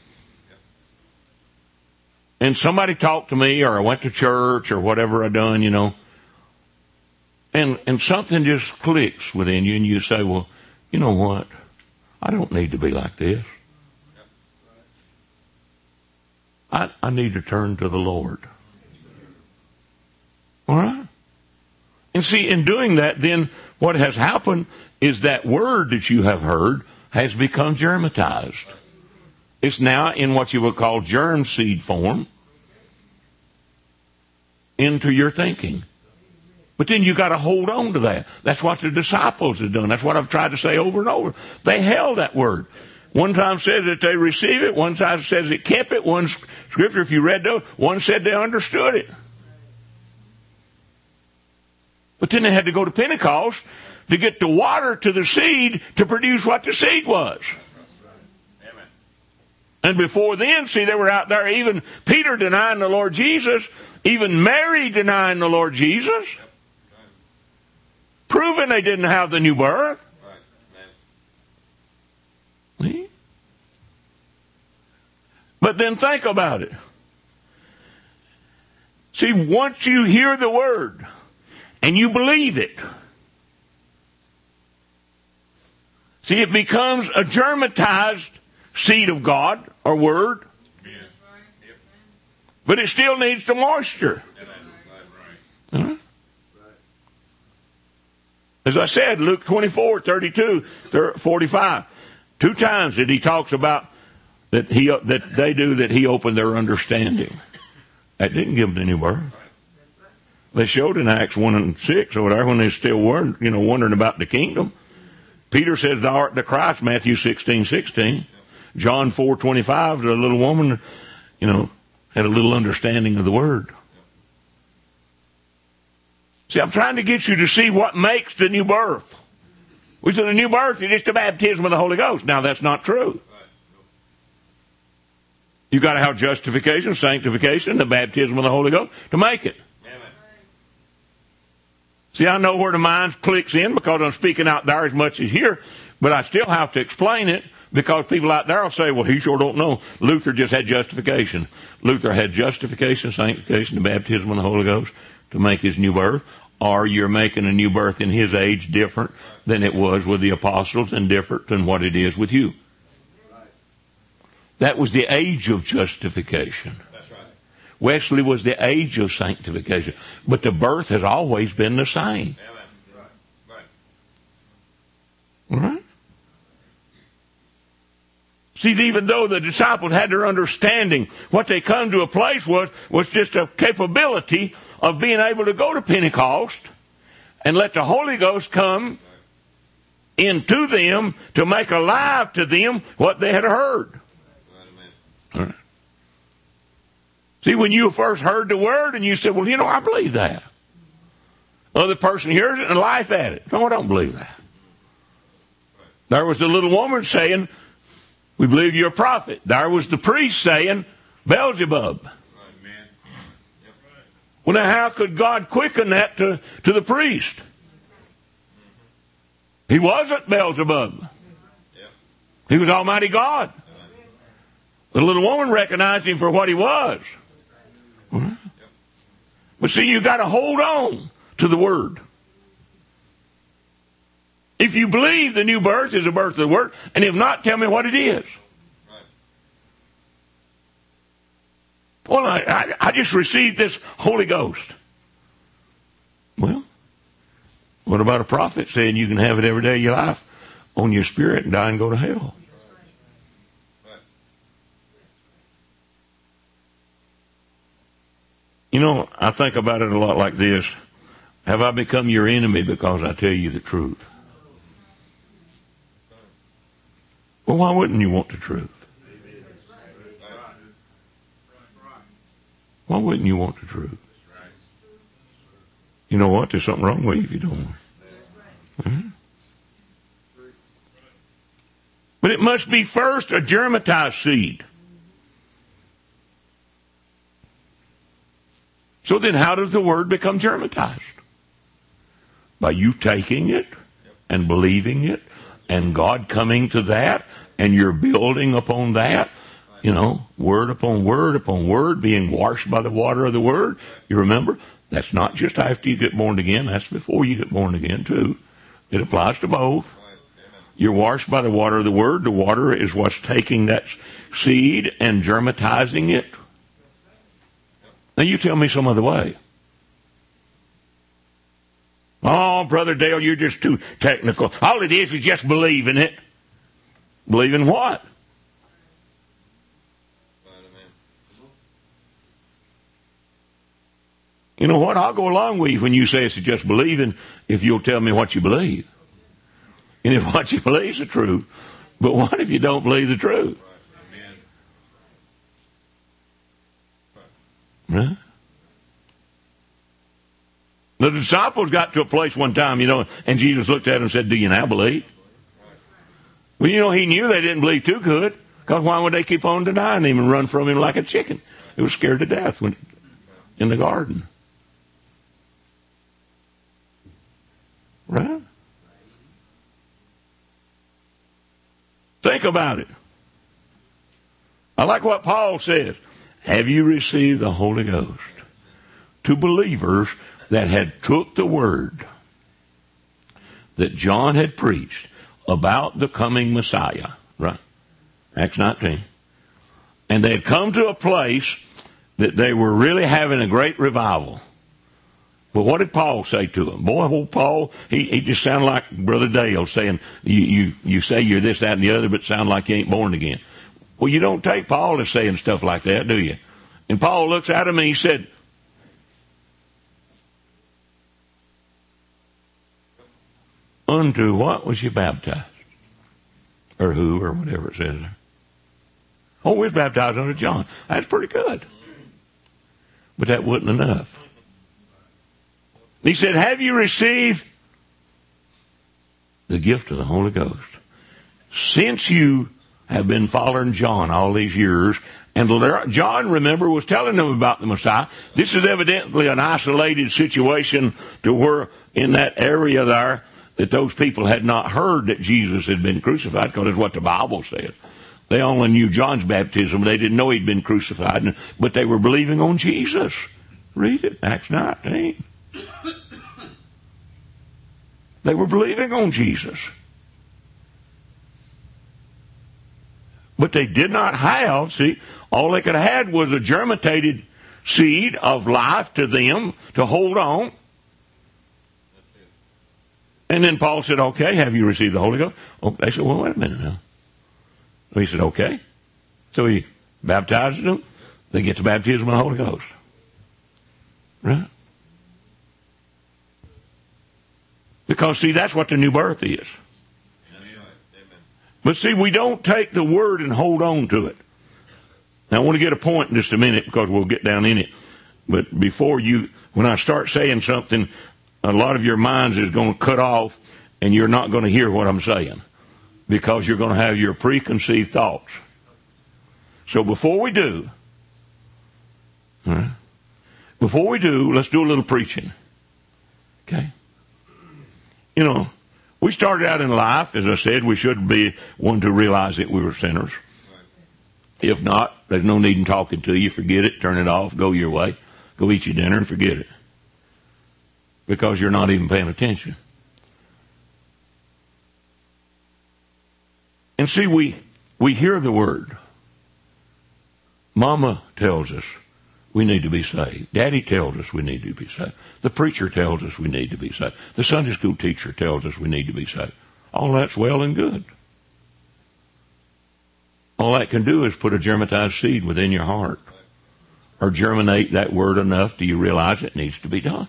And somebody talked to me, or I went to church, or whatever I done, you know, and and something just clicks within you, and you say, well, you know what? I don't need to be like this. I, I need to turn to the Lord. All right? And see, in doing that, then what has happened is that word that you have heard has become germatized. It's now in what you would call germ seed form into your thinking. But then you got to hold on to that. That's what the disciples have done. That's what I've tried to say over and over. They held that word. One time says that they received it. One time says it kept it. One scripture, if you read those, one said they understood it. But then they had to go to Pentecost to get the water to the seed to produce what the seed was. Amen. And before then, see, they were out there, even Peter denying the Lord Jesus, even Mary denying the Lord Jesus, proving they didn't have the new birth. See? But then think about it. See, once you hear the word and you believe it, see, it becomes a germatized seed of God or word, but it still needs the moisture. Huh? As I said, Luke twenty-four, thirty-two, forty-five, two times that he talks about that he that they do that he opened their understanding. That didn't give them the new birth. They showed in Acts one and six or whatever when they still were, you know, wondering about the kingdom. Peter says, thou art the Christ, Matthew sixteen, sixteen. John four, twenty-five, the little woman, you know, had a little understanding of the word. See, I'm trying to get you to see what makes the new birth. We said the new birth is just the baptism of the Holy Ghost. Now, that's not true. You got to have justification, sanctification, the baptism of the Holy Ghost to make it. Amen. See, I know where the mind clicks in because I'm speaking out there as much as here, but I still have to explain it because people out there will say, well, he sure don't know. Luther just had justification. Luther had justification, sanctification, the baptism of the Holy Ghost to make his new birth, or you're making a new birth in his age different than it was with the apostles and different than what it is with you. That was the age of justification. That's right. Wesley was the age of sanctification. But the birth has always been the same. Amen. Right. Right. All right? See, even though the disciples had their understanding, what they come to a place was, was just a capability of being able to go to Pentecost and let the Holy Ghost come into them to make alive to them what they had heard. All right. See, when you first heard the word and you said, well, you know, I believe that. Other person hears it and life at it. No, I don't believe that. There was the little woman saying, we believe you're a prophet. There was the priest saying, Beelzebub. Amen. Well, now how could God quicken that to, to the priest? He wasn't Beelzebub. He was Almighty God. The little woman recognized him for what he was. But see, you got to hold on to the Word. If you believe the new birth is the birth of the Word, and if not, tell me what it is. Well, I, I, I just received this Holy Ghost. Well, what about a prophet saying you can have it every day of your life on your spirit and die and go to hell? You know, I think about it a lot like this. Have I become your enemy because I tell you the truth? Well, why wouldn't you want the truth? Why wouldn't you want the truth? You know what? There's something wrong with you if you don't. Mm-hmm. But it must be first a germatized seed. So then how does the Word become germatized? By you taking it and believing it and God coming to that and you're building upon that. You know, word upon word upon word, being washed by the water of the Word. You remember? That's not just after you get born again. That's before you get born again, too. It applies to both. You're washed by the water of the Word. The water is what's taking that seed and germatizing it. Now, you tell me some other way. Oh, Brother Dale, you're just too technical. All it is is just believing it. Believe in what? You know what? I'll go along with you when you say it's just believing if you'll tell me what you believe. And if what you believe is the truth. But what if you don't believe the truth? Right? The disciples got to a place one time, you know, and Jesus looked at them and said, do you now believe? Well, you know, he knew they didn't believe too good. Because why would they keep on denying him and run from him like a chicken? It was scared to death when in the garden. Right? Think about it. I like what Paul says. Have you received the Holy Ghost? To believers that had took the word that John had preached about the coming Messiah. Right? Acts nineteen. And they had come to a place that they were really having a great revival. But what did Paul say to them? Boy, old Paul, he, he just sounded like Brother Dale saying, you, you, you say you're this, that, and the other, but sound like you ain't born again. Well, you don't take Paul as saying stuff like that, do you? And Paul looks at him and he said, unto what was you baptized? Or who, or whatever it says there. Oh, we was baptized unto John. That's pretty good. But that wasn't enough. He said, have you received the gift of the Holy Ghost? Since you have been following John all these years, and John, remember, was telling them about the Messiah. This is evidently an isolated situation to where in that area there that those people had not heard that Jesus had been crucified, because it's what the Bible says. They only knew John's baptism. They didn't know he'd been crucified, but they were believing on Jesus. Read it, Acts nineteen. They were believing on Jesus. But they did not have, see, all they could have had was a germinated seed of life to them to hold on. And then Paul said, okay, have you received the Holy Ghost? Oh, they said, well, wait a minute now. So he said, okay. So he baptized them. They get the baptism of the Holy Ghost. Right? Because, see, that's what the new birth is. But, see, we don't take the word and hold on to it. Now, I want to get a point in just a minute because we'll get down in it. But before you, when I start saying something, a lot of your minds is going to cut off and you're not going to hear what I'm saying because you're going to have your preconceived thoughts. So before we do, all right, before we do, let's do a little preaching. Okay? You know, we started out in life, as I said, we should be one to realize that we were sinners. If not, there's no need in talking to you. Forget it, turn it off, go your way. Go eat your dinner and forget it. Because you're not even paying attention. And see, we, we hear the word. Mama tells us we need to be saved. Daddy tells us we need to be saved. The preacher tells us we need to be saved. The Sunday school teacher tells us we need to be saved. All that's well and good. All that can do is put a germatized seed within your heart. Or germinate that word enough till you realize it needs to be done.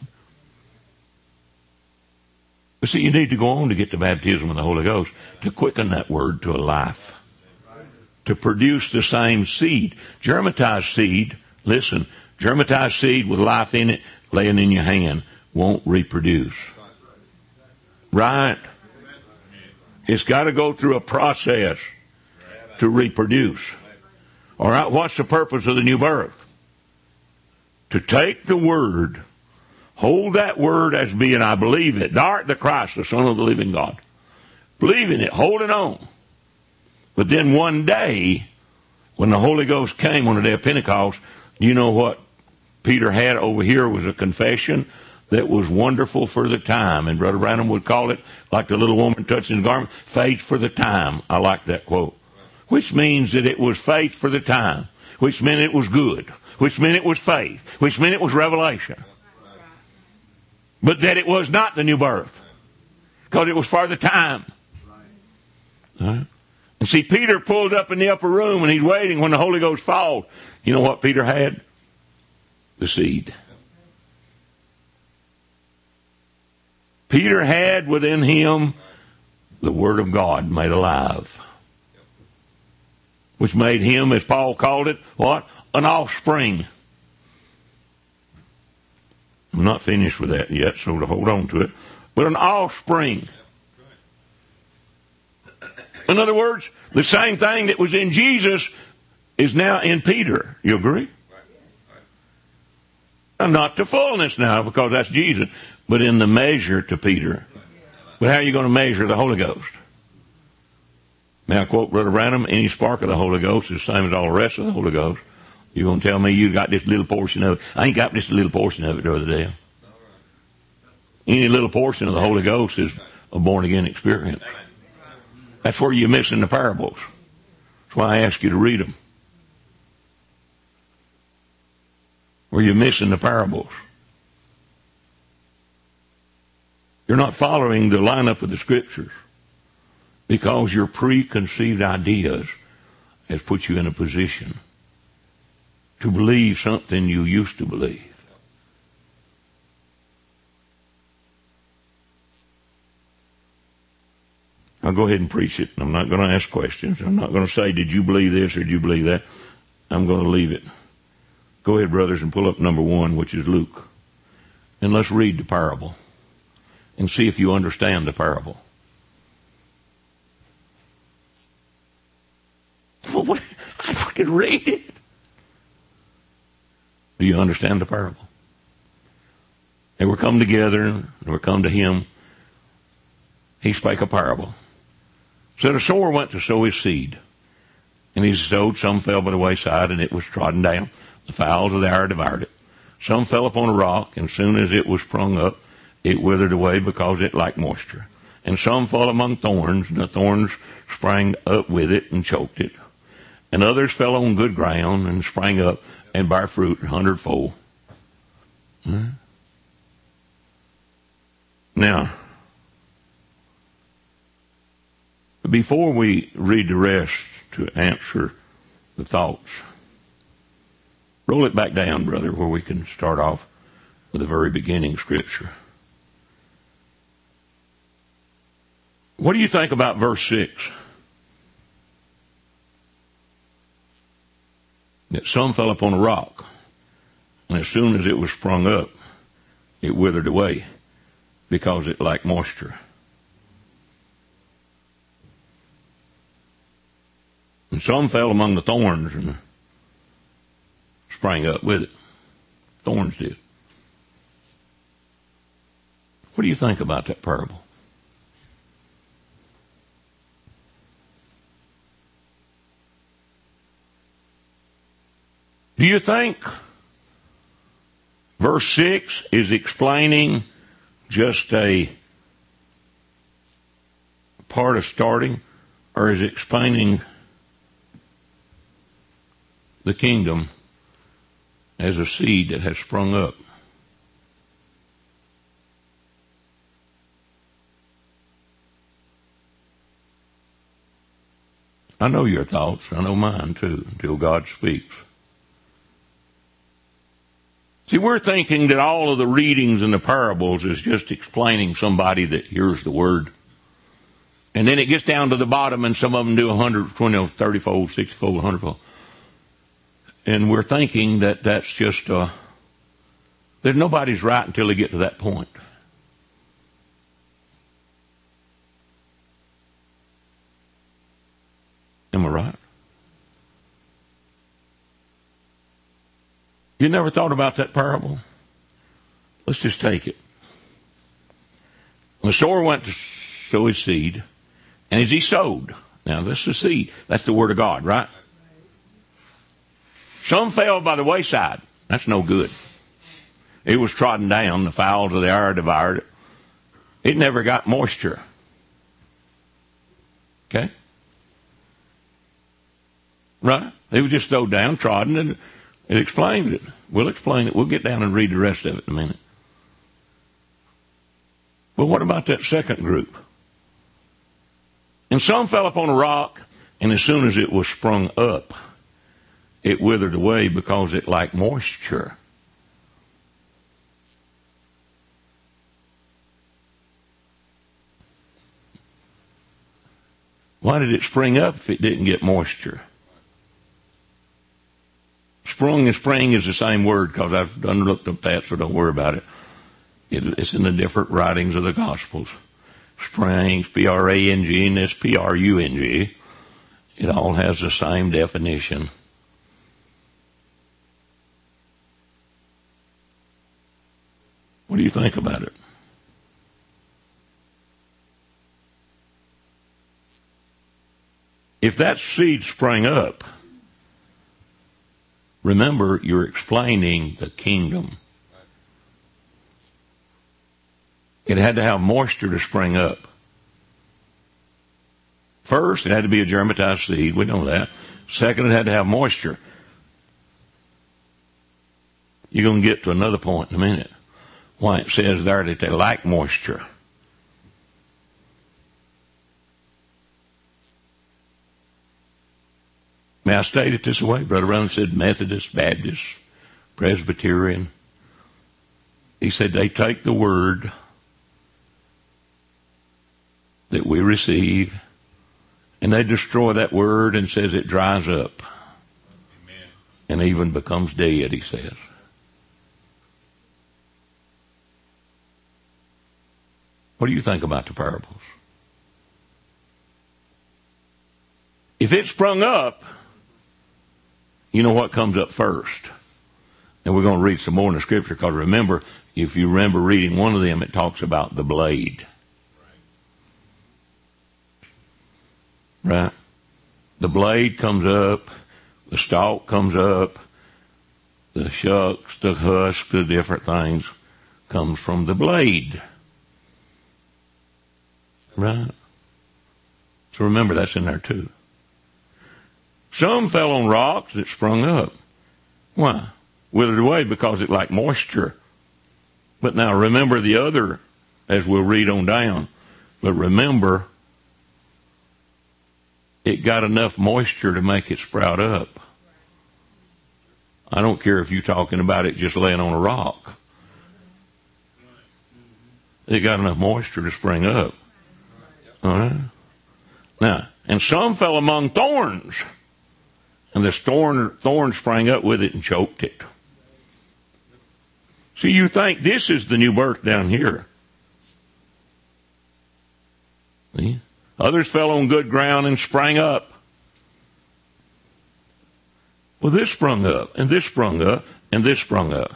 But see, you need to go on to get the baptism of the Holy Ghost to quicken that word to a life. To produce the same seed. Germatized seed, listen, germatized seed with life in it, laying in your hand, won't reproduce. Right? It's got to go through a process to reproduce. All right, what's the purpose of the new birth? To take the word, hold that word as being, I believe it, thou art the Christ, the Son of the living God. Believing it, holding on. But then one day, when the Holy Ghost came on the day of Pentecost, you know what Peter had over here was a confession that was wonderful for the time. And Brother Branham would call it, like the little woman touching the garment, faith for the time. I like that quote. Which means that it was faith for the time. Which meant it was good. Which meant it was faith. Which meant it was revelation. But that it was not the new birth. Because it was for the time. All right? And see, Peter pulled up in the upper room and he's waiting when the Holy Ghost falls. You know what Peter had? The seed. Peter had within him the Word of God made alive. Which made him, as Paul called it, what? An offspring. I'm not finished with that yet, so to hold on to it. But an offspring. In other words, the same thing that was in Jesus is now in Peter. You agree? And not to fullness now, because that's Jesus, but in the measure to Peter. But how are you going to measure the Holy Ghost? May I quote Brother Branham? Any spark of the Holy Ghost is the same as all the rest of the Holy Ghost. You're going to tell me you got this little portion of it. I ain't got just a little portion of it the other day. Any little portion of the Holy Ghost is a born-again experience. That's where you're missing the parables. That's why I ask you to read them. Where you're missing the parables. You're not following the lineup of the Scriptures because your preconceived ideas has put you in a position to believe something you used to believe. I'll go ahead and preach it. I'm not going to ask questions. I'm not going to say, did you believe this or did you believe that? I'm going to leave it. Go ahead, brothers, and pull up number one, which is Luke. And let's read the parable and see if you understand the parable. Well, what? I freaking read it. Do you understand the parable? They were come together, they were come to him. He spake a parable. So the sower went to sow his seed. And he sowed, some fell by the wayside, and it was trodden down. The fowls of the air devoured it. Some fell upon a rock, and soon as it was sprung up, it withered away because it lacked moisture. And some fell among thorns, and the thorns sprang up with it and choked it. And others fell on good ground and sprang up and bare fruit a hundredfold. Hmm? Now, before we read the rest to answer the thoughts, roll it back down, brother, where we can start off with the very beginning Scripture. What do you think about verse six? That some fell upon a rock, and as soon as it was sprung up, it withered away because it lacked moisture. And some fell among the thorns and sprang up with it. Thorns did. What do you think about that parable? Do you think verse six is explaining just a part of starting, or is it explaining the kingdom as a seed that has sprung up? I know your thoughts. I know mine too, until God speaks. See, we're thinking that all of the readings and the parables is just explaining somebody that hears the word. And then it gets down to the bottom, and some of them do one hundred, twenty, thirty-fold, sixty-fold, one hundred-fold. And we're thinking that that's just, uh, that nobody's right until they get to that point. Am I right? You never thought about that parable? Let's just take it. The sower went to sow his seed, and as he sowed, now this is the seed, that's the word of God, right? Some fell by the wayside. That's no good. It was trodden down. The fowls of the air devoured it. It never got moisture. Okay? Right? It was just thrown down, trodden, and it explains it. We'll explain it. We'll get down and read the rest of it in a minute. But what about that second group? And some fell upon a rock, and as soon as it was sprung up, it withered away because it lacked moisture. Why did it spring up if it didn't get moisture? Sprung and spring is the same word, because I've done looked up that, so don't worry about it. it. It's in the different writings of the Gospels. Springs, P R A N G, and this P R U N G. It all has the same definition. What do you think about it? If that seed sprang up, remember, you're explaining the kingdom. It had to have moisture to spring up. First, it had to be a germatized seed. We know that. Second, it had to have moisture. You're going to get to another point in a minute. Why it says there that they lack moisture. May I state it this way? Brother Brown said Methodist, Baptist, Presbyterian. He said they take the word that we receive and they destroy that word and says it dries up. Amen. And even becomes dead, he says. What do you think about the parables? If it sprung up, you know what comes up first. And we're going to read some more in the scripture, because remember, if you remember reading one of them, it talks about the blade. Right? The blade comes up, the stalk comes up, the shucks, the husk, the different things comes from the blade. Right? So remember, that's in there too. Some fell on rocks that sprung up. Why? Withered away because it lacked moisture. But now remember the other, as we'll read on down. But remember, it got enough moisture to make it sprout up. I don't care if you're talking about it just laying on a rock. It got enough moisture to spring up. All right? Now, and some fell among thorns. And the thorn, thorn sprang up with it and choked it. See, you think this is the new birth down here. See? Others fell on good ground and sprang up. Well, this sprung up, and this sprung up, and this sprung up.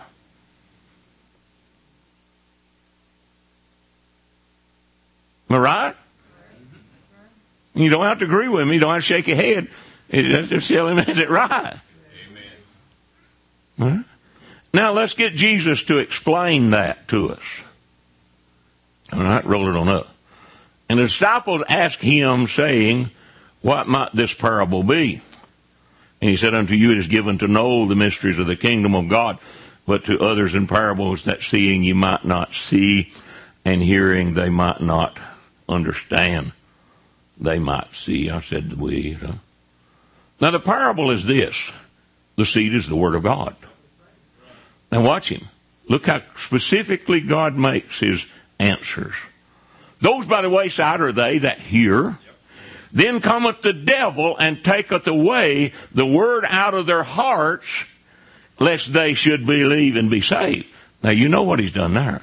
Am I right? You don't have to agree with me. You don't have to shake your head. It, just tell him, is it right? Amen. Huh? Now let's get Jesus to explain that to us. All right, roll it on up. And the disciples asked him, saying, what might this parable be? And he said, unto you it is given to know the mysteries of the kingdom of God, but to others in parables, that seeing ye might not see, and hearing they might not understand. They might see. I said we. Huh? Now the parable is this. The seed is the word of God. Now watch him. Look how specifically God makes his answers. Those by the wayside are they that hear. Then cometh the devil and taketh away the word out of their hearts, lest they should believe and be saved. Now you know what he's done there.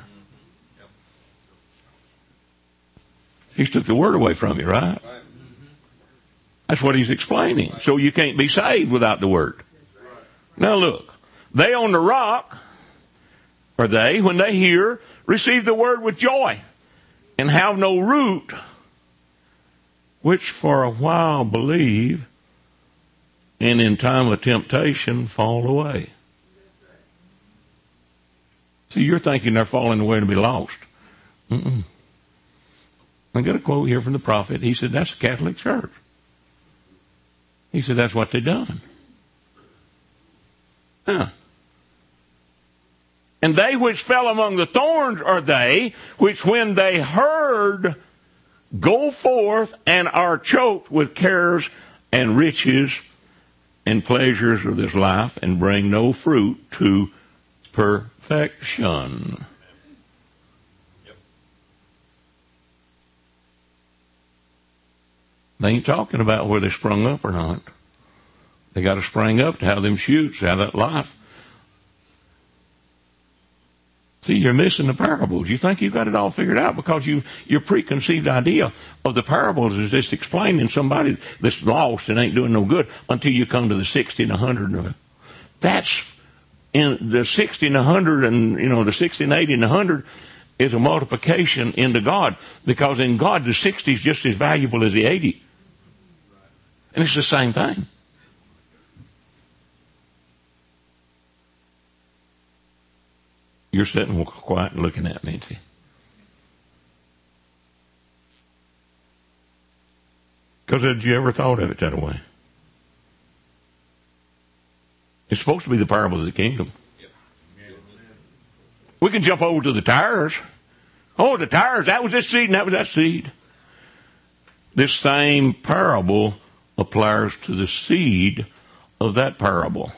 He's took the word away from you, right? That's what he's explaining. So you can't be saved without the word. Now look, they on the rock, or they, when they hear, receive the word with joy, and have no root, which for a while believe, and in time of temptation fall away. See, you're thinking they're falling away to be lost. Mm-mm. I got a quote here from the prophet. He said, that's the Catholic Church. He said, that's what they done. Huh. And they which fell among the thorns are they, which when they heard, go forth and are choked with cares and riches and pleasures of this life, and bring no fruit to perfection. Yep. They ain't talking about where they sprung up or not. They got to spring up to have them shoots, have that life. See, you're missing the parables. You think you've got it all figured out because you your preconceived idea of the parables is just explaining somebody that's lost and ain't doing no good until you come to the sixty and a hundred. That's in the sixty and a hundred, and you know the sixty and eighty and a hundred is a multiplication into God, because in God the sixty is just as valuable as the eighty, and it's the same thing. You're sitting quiet and looking at me, ain't you? Because had you ever thought of it that way? It's supposed to be the parable of the kingdom. We can jump over to the tires. Oh, the tires, that was this seed and that was that seed. This same parable applies to the seed of that parable.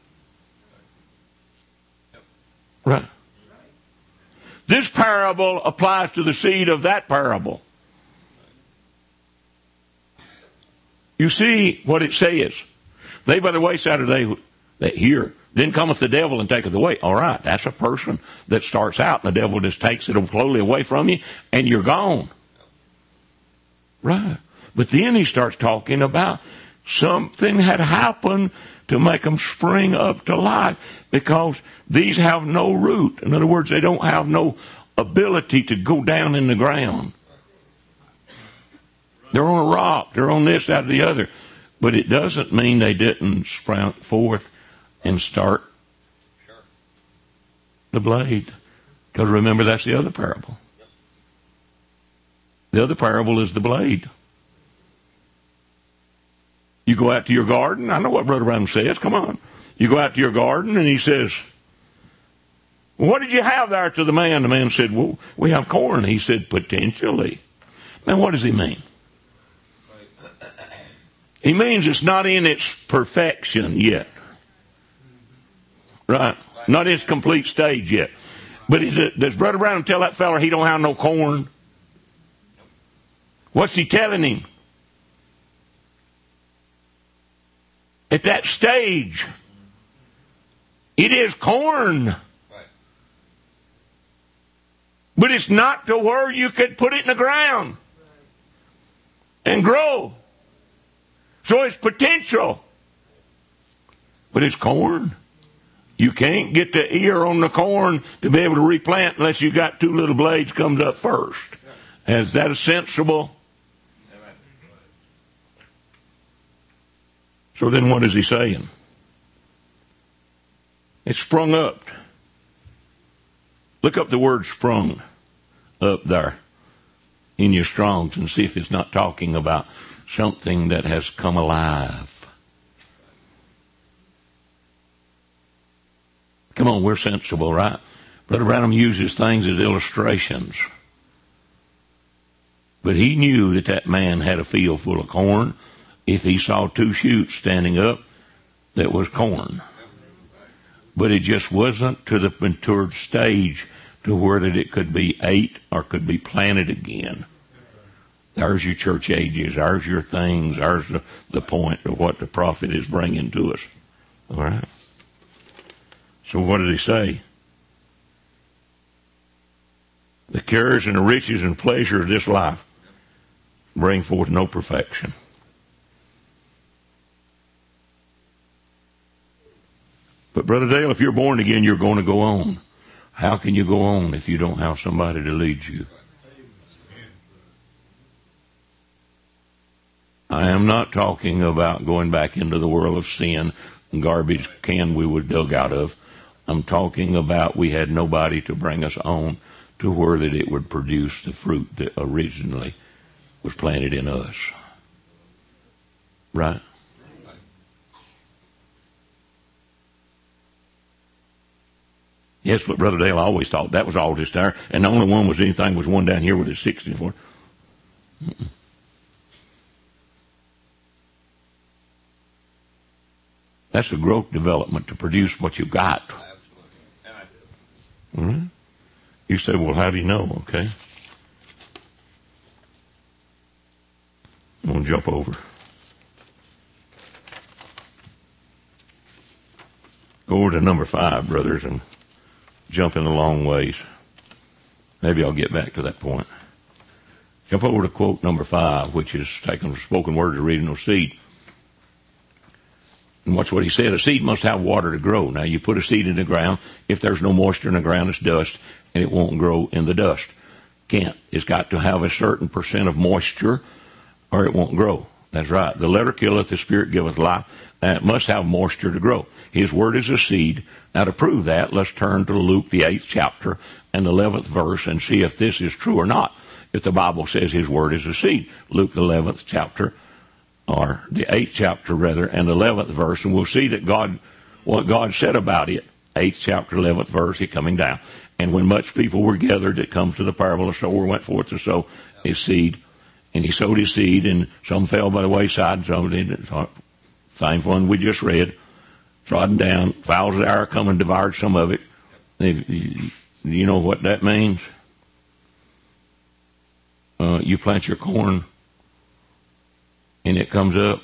Right. This parable applies to the seed of that parable. You see what it says. They by the wayside are they that hear. Then cometh the devil and taketh away. All right, that's a person that starts out, and the devil just takes it slowly away from you, and you're gone. Right. But then he starts talking about something had happened to make them spring up to life, because these have no root. In other words, they don't have no ability to go down in the ground. They're on a rock. They're on this, that, or the other. But it doesn't mean they didn't sprout forth and start the blade. Because remember, that's the other parable. The other parable is the blade. You go out to your garden. I know what Brother Branham says. Come on. You go out to your garden, and he says, well, what did you have there to the man? The man said, well, we have corn. He said, potentially. Now, what does he mean? He means it's not in its perfection yet. Right? Not its complete stage yet. But does Brother Branham tell that fella he don't have no corn? What's he telling him? At that stage, it is corn. But it's not to where you could put it in the ground and grow. So it's potential. But it's corn. You can't get the ear on the corn to be able to replant unless you got two little blades comes up first. Is that a sensible? So then what is he saying? It sprung up. Look up the word sprung up there in your Strongs and see if it's not talking about something that has come alive. Come on, we're sensible, right? Brother Branham uses things as illustrations. But he knew that that man had a field full of corn. If he saw two shoots standing up, that was corn. But it just wasn't to the matured stage to where that it could be ate or could be planted again. There's your church ages. There's your things. There's the, the point of what the prophet is bringing to us. All right? So what did he say? The cares and the riches and pleasure of this life bring forth no perfection. But Brother Dale, if you're born again, you're going to go on. How can you go on if you don't have somebody to lead you? I am not talking about going back into the world of sin and garbage can we were dug out of. I'm talking about we had nobody to bring us on to where that it would produce the fruit that originally was planted in us. Right? Yes, but Brother Dale always thought that was all just there, and the only one was anything was one down here with his sixty-four. Mm-mm. That's the growth development to produce what you've got. Mm-hmm. You say, well, how do you know? Okay. I'm going to jump over. Go over to number five, brothers, and jump in a long ways. Maybe I'll get back to that point. Jump over to quote number five, which is taken from spoken word to reading of seed. And watch what he said. A seed must have water to grow. Now, you put a seed in the ground. If there's no moisture in the ground, it's dust, and it won't grow in the dust. Can't. It's got to have a certain percent of moisture, or it won't grow. That's right. The letter killeth, the spirit giveth life. And it must have moisture to grow. His word is a seed. Now, to prove that, let's turn to Luke, the eighth chapter, and the eleventh verse, and see if this is true or not. If the Bible says his word is a seed. Luke, the eleventh chapter, or the eighth chapter, rather, and eleventh verse, and we'll see that God, what God said about it. eighth chapter, eleventh verse, he coming down. And when much people were gathered, it comes to the parable of sower went forth to sow his seed. And he sowed his seed, and some fell by the wayside, some didn't. Same one we just read. Trodden down, fowls of the air come and devoured some of it. If, you know what that means? Uh, you plant your corn, and it comes up.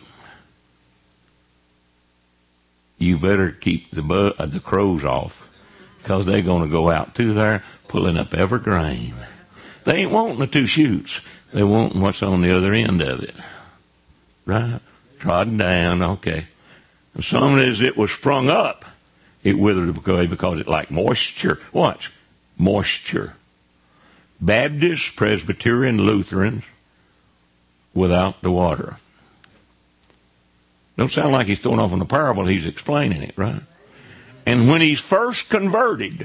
You better keep the bu- uh, the crows off, because they're going to go out through there pulling up every grain. They ain't wanting the two shoots. They wanting what's on the other end of it. Right? Trodden down, okay. And some as it was sprung up, it withered away because it lacked moisture. Watch. Moisture. Baptists, Presbyterian, Lutherans, without the water. Don't sound like he's throwing off on the parable. He's explaining it, right? And when he's first converted,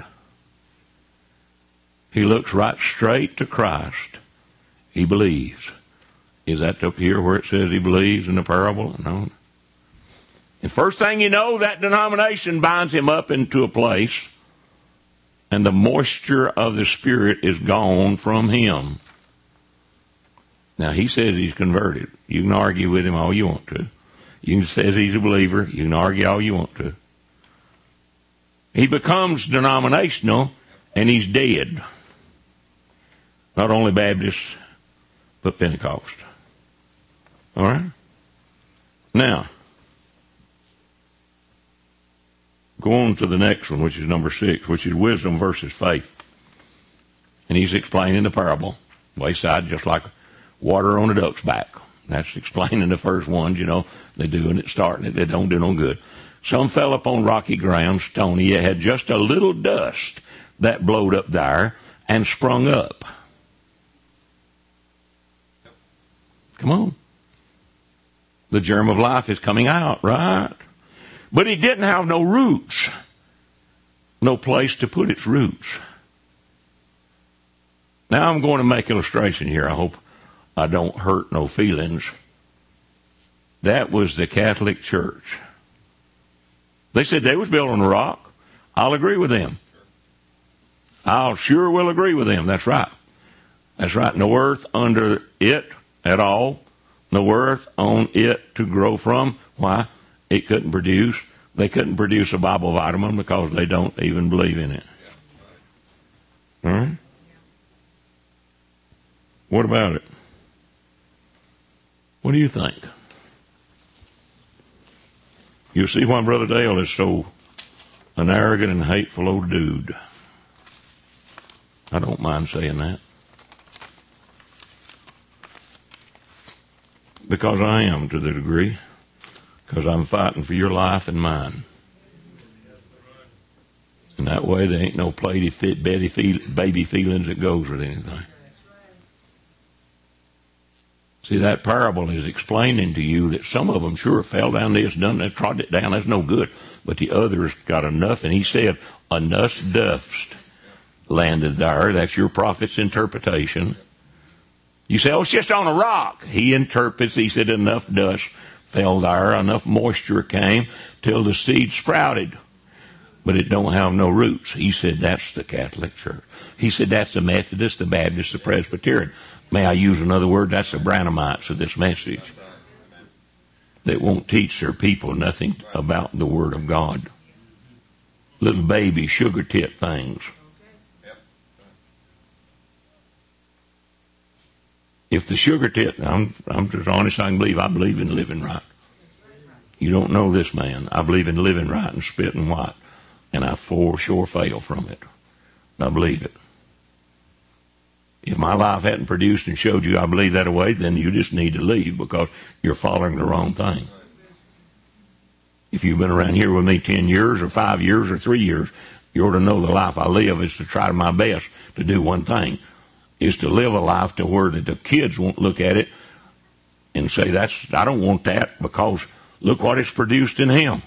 he looks right straight to Christ. He believes. Is that up here where it says he believes in the parable? No. And first thing you know, that denomination binds him up into a place, and the moisture of the Spirit is gone from him. Now, he says he's converted. You can argue with him all you want to. You can say he's a believer. You can argue all you want to. He becomes denominational, and he's dead. Not only Baptist, but Pentecost. All right? Now, go on to the next one, which is number six, which is wisdom versus faith. And he's explaining the parable. Wayside, just like water on a duck's back. That's explaining the first ones, you know. They're doing it, starting it. They don't do no good. Some fell upon rocky ground, stony. It had just a little dust that blowed up there and sprung up. Come on. The germ of life is coming out, right? But it didn't have no roots. no place to put its roots. Now I'm going to make illustration here. I hope I don't hurt no feelings. That was the Catholic Church. They said they was built on a rock. I'll agree with them. I'll sure will agree with them. That's right. That's right. No earth under it at all. No earth on it to grow from. Why? It couldn't produce. They couldn't produce a Bible vitamin because they don't even believe in it. All right? What about it? What do you think? You see why Brother Dale is so an arrogant and hateful old dude. I don't mind saying that. Because I am, to the degree. Because I'm fighting for your life and mine. And that way there ain't no platy fit baby feelings that goes with anything. See, that parable is explaining to you that some of them sure fell down this, done that, trod it down, that's no good. But the others got enough, and he said, enough dust landed there. That's your prophet's interpretation. You say, oh, it's just on a rock. He interprets, he said, enough dust fell there, enough moisture came till the seed sprouted. But it don't have no roots. He said, that's the Catholic Church. He said, that's the Methodist, the Baptist, the Presbyterian. May I use another word? That's the Branhamites of this message. That won't teach their people nothing about the Word of God. Little baby sugar tit things. If the sugar tit, I'm, I'm just honest, I can believe, I believe in living right. You don't know this man. I believe in living right and spitting white. And I for sure fail from it. I believe it. If my life hadn't produced and showed you I believe that away, then you just need to leave because you're following the wrong thing. If you've been around here with me ten years or five years or three years, you ought to know the life I live is to try my best to do one thing, is to live a life to where the kids won't look at it and say, "That's I don't want that because look what it's produced in him."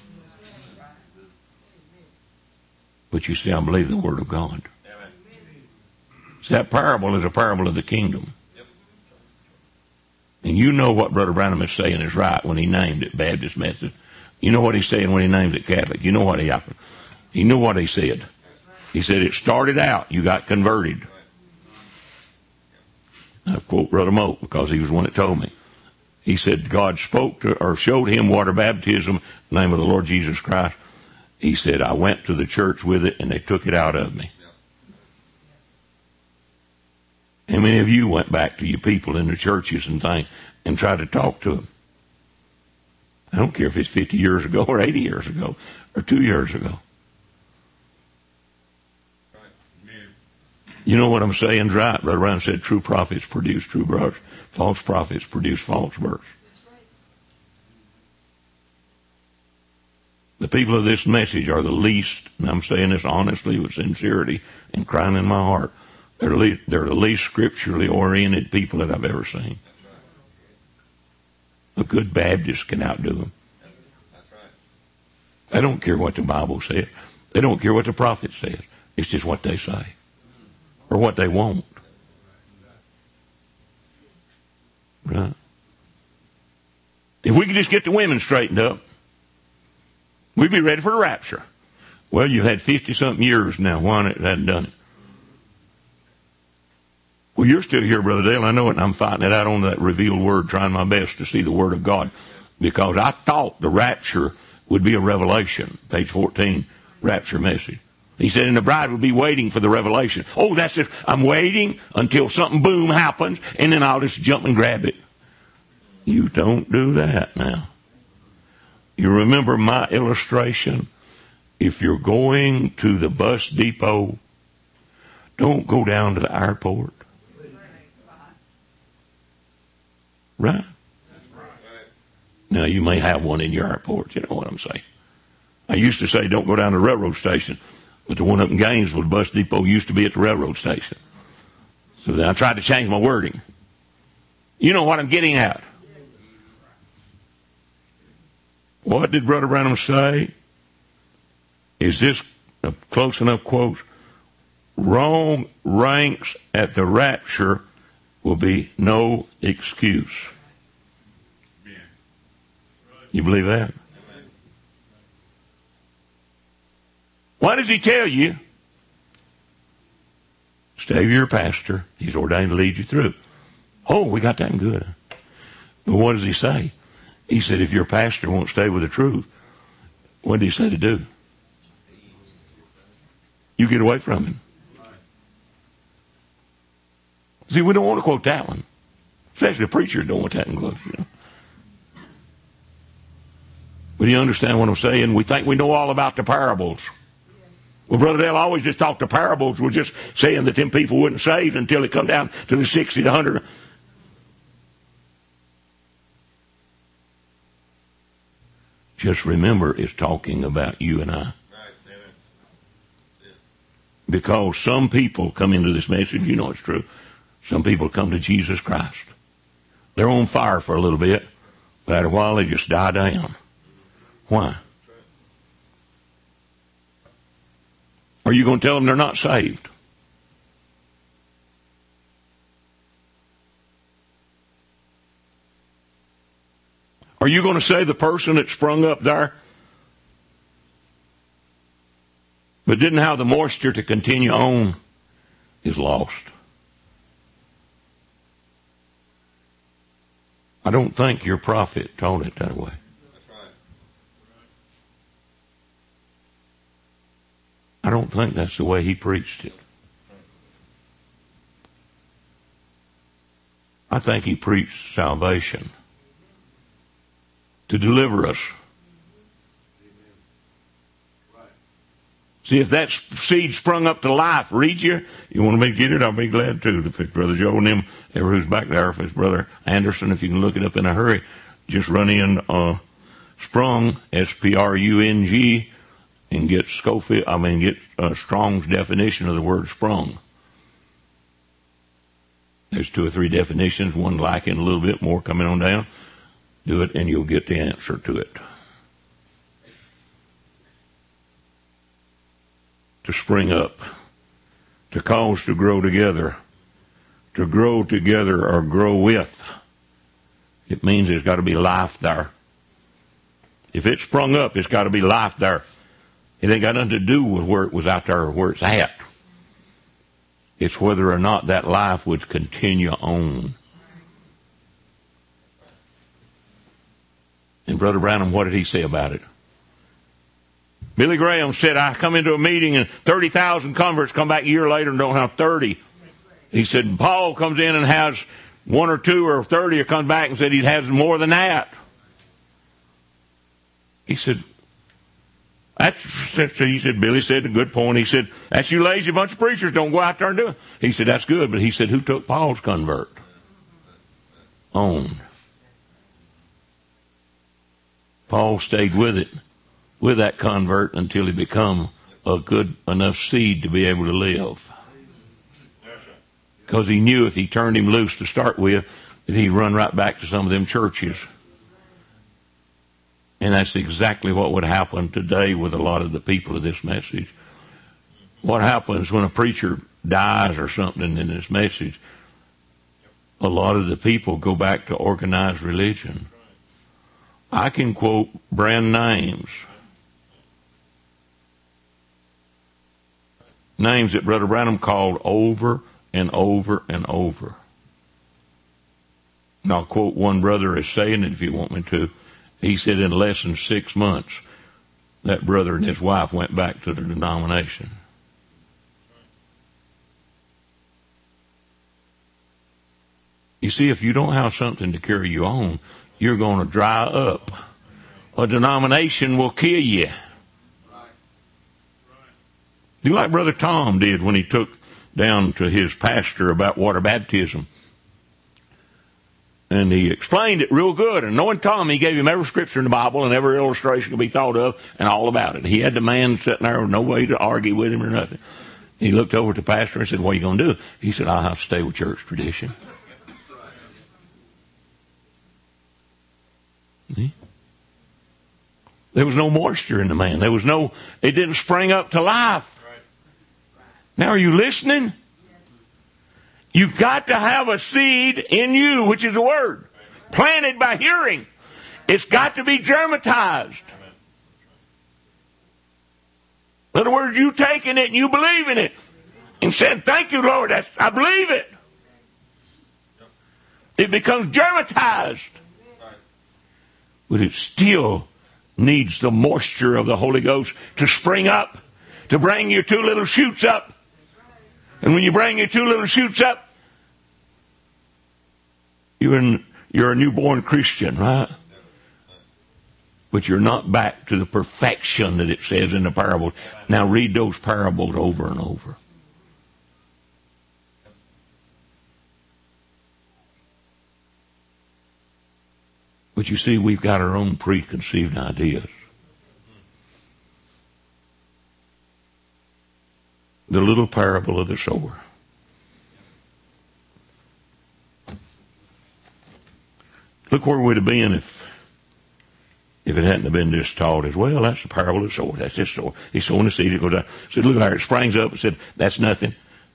But you see, I believe the Word of God. So that parable is a parable of the kingdom. Yep. And you know what Brother Branham is saying is right when he named it Baptist Methodist. You know what he's saying when he named it Catholic. You know what he happened. He knew what he said. He said it started out, you got converted. I quote Brother Moak because he was the one that told me. He said God spoke to or showed him water baptism in the name of the Lord Jesus Christ. He said, I went to the church with it and they took it out of me. How many of you went back to your people in the churches and things and tried to talk to them? I don't care if it's fifty years ago or eighty years ago or two years ago. You know what I'm saying is right. Brother Brown said true prophets produce true brothers. False prophets produce false brothers. The people of this message are the least, and I'm saying this honestly with sincerity and crying in my heart, They're, le- they're the least scripturally oriented people that I've ever seen. A good Baptist can outdo them. They don't care what the Bible says. They don't care what the prophet says. It's just what they say. Or what they want. Right? If we could just get the women straightened up, we'd be ready for the rapture. Well, you've had fifty-something years now. Why hadn't done it? Well, you're still here, Brother Dale. I know it, and I'm fighting it out on that revealed word, trying my best to see the Word of God. Because I thought the rapture would be a revelation. Page fourteen, rapture message. He said, and the bride would be waiting for the revelation. Oh, that's it. I'm waiting until something boom happens, and then I'll just jump and grab it. You don't do that now. You remember my illustration? If you're going to the bus depot, don't go down to the airport. Right? Now, you may have one in your airport. You know what I'm saying. I used to say don't go down to the railroad station. But the one up in Gainesville, the bus depot used to be at the railroad station. So then I tried to change my wording. You know what I'm getting at. What did Brother Branham say? Is this a close enough quotes, wrong ranks at the rapture will be no excuse. You believe that? Why does he tell you? Stay with your pastor. He's ordained to lead you through. Oh, we got that good. But what does he say? He said, if your pastor won't stay with the truth, what did he say to do? You get away from him. See, we don't want to quote that one. Especially the preachers don't want that one quoted. You know? But do you understand what I'm saying? We think we know all about the parables. Well, Brother Dale always just talked to parables. We're just saying that them people wouldn't saved until it come down to the sixty to one hundred. Just remember, it's talking about you and I. Because some people come into this message, you know it's true. Some people come to Jesus Christ. They're on fire for a little bit, but after a while they just die down. Why? Are you going to tell them they're not saved? Are you going to say the person that sprung up there but didn't have the moisture to continue on is lost? I don't think your prophet taught it that way. That's right. I don't think that's the way he preached it. I think he preached salvation to deliver us. See, if that seed sprung up to life, read you, you want me to get it, I'll be glad to. If it's Brother Joe and them, ever who's back there, if it's Brother Anderson, if you can look it up in a hurry, just run in uh, Sprung, S P R U N G, and get Scofield, I mean, get uh, Strong's definition of the word sprung. There's two or three definitions, one lacking a little bit more coming on down. Do it and you'll get the answer to it. To spring up, to cause to grow together, to grow together or grow with. It means there's got to be life there. If it's sprung up, it's got to be life there. It ain't got nothing to do with where it was out there or where it's at. It's whether or not that life would continue on. And Brother Branham, what did he say about it? Billy Graham said, I come into a meeting and thirty thousand converts come back a year later and don't have thirty. He said, Paul comes in and has one or two or thirty, or comes back and said he has more than that. He said, that's, he said, Billy said, a good point. He said, that's you lazy bunch of preachers, don't go out there and do it. He said, that's good. But he said, who took Paul's convert on? Paul stayed with it, with that convert until he become a good enough seed to be able to live. Because he knew if he turned him loose to start with, that he'd run right back to some of them churches. And that's exactly what would happen today with a lot of the people of this message. What happens when a preacher dies or something in this message? A lot of the people go back to organized religion. I can quote brand names. Names that Brother Branham called over and over and over. And I'll quote one brother as saying it if you want me to. He said in less than six months, that brother and his wife went back to the denomination. You see, if you don't have something to carry you on, you're going to dry up. A denomination will kill you. Do like Brother Tom did when he took down to his pastor about water baptism. And he explained it real good. And knowing Tom, he gave him every scripture in the Bible and every illustration to be thought of and all about it. He had the man sitting there with no way to argue with him or nothing. He looked over at the pastor and said, what are you going to do? He said, I'll have to stay with church tradition. See? There was no moisture in the man. There was no, it didn't spring up to life. Now are you listening? You've got to have a seed in you, which is a word, planted by hearing. It's got to be germatized. In other words, you taking it and you believe in it and said, thank you, Lord, that's, I believe it. It becomes germatized. But it still needs the moisture of the Holy Ghost to spring up, to bring your two little shoots up. And when you bring your two little shoots up, you're, in, you're a newborn Christian, right? But you're not back to the perfection that it says in the parables. Now read those parables over and over. But you see, we've got our own preconceived ideas. The little parable of the sower. Look where we'd have been if if it hadn't have been just taught as, well, that's the parable of the sower. That's just sower. He's sowing the seed. It goes out. Said, look at there. It springs up and said, that's nothing.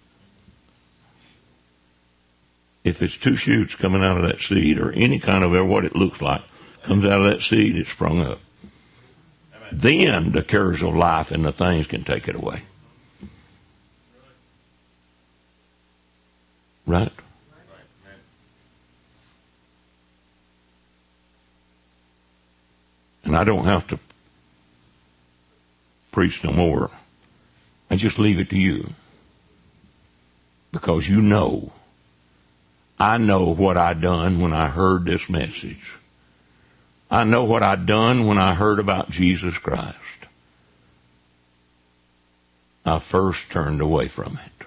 If it's two shoots coming out of that seed, or any kind of what it looks like, comes out of that seed, it's sprung up. Amen. Then the cares of life and the things can take it away. Right? And I don't have to preach no more. I just leave it to you. Because you know, I know what I done when I heard this message. I know what I done when I heard about Jesus Christ. I first turned away from it.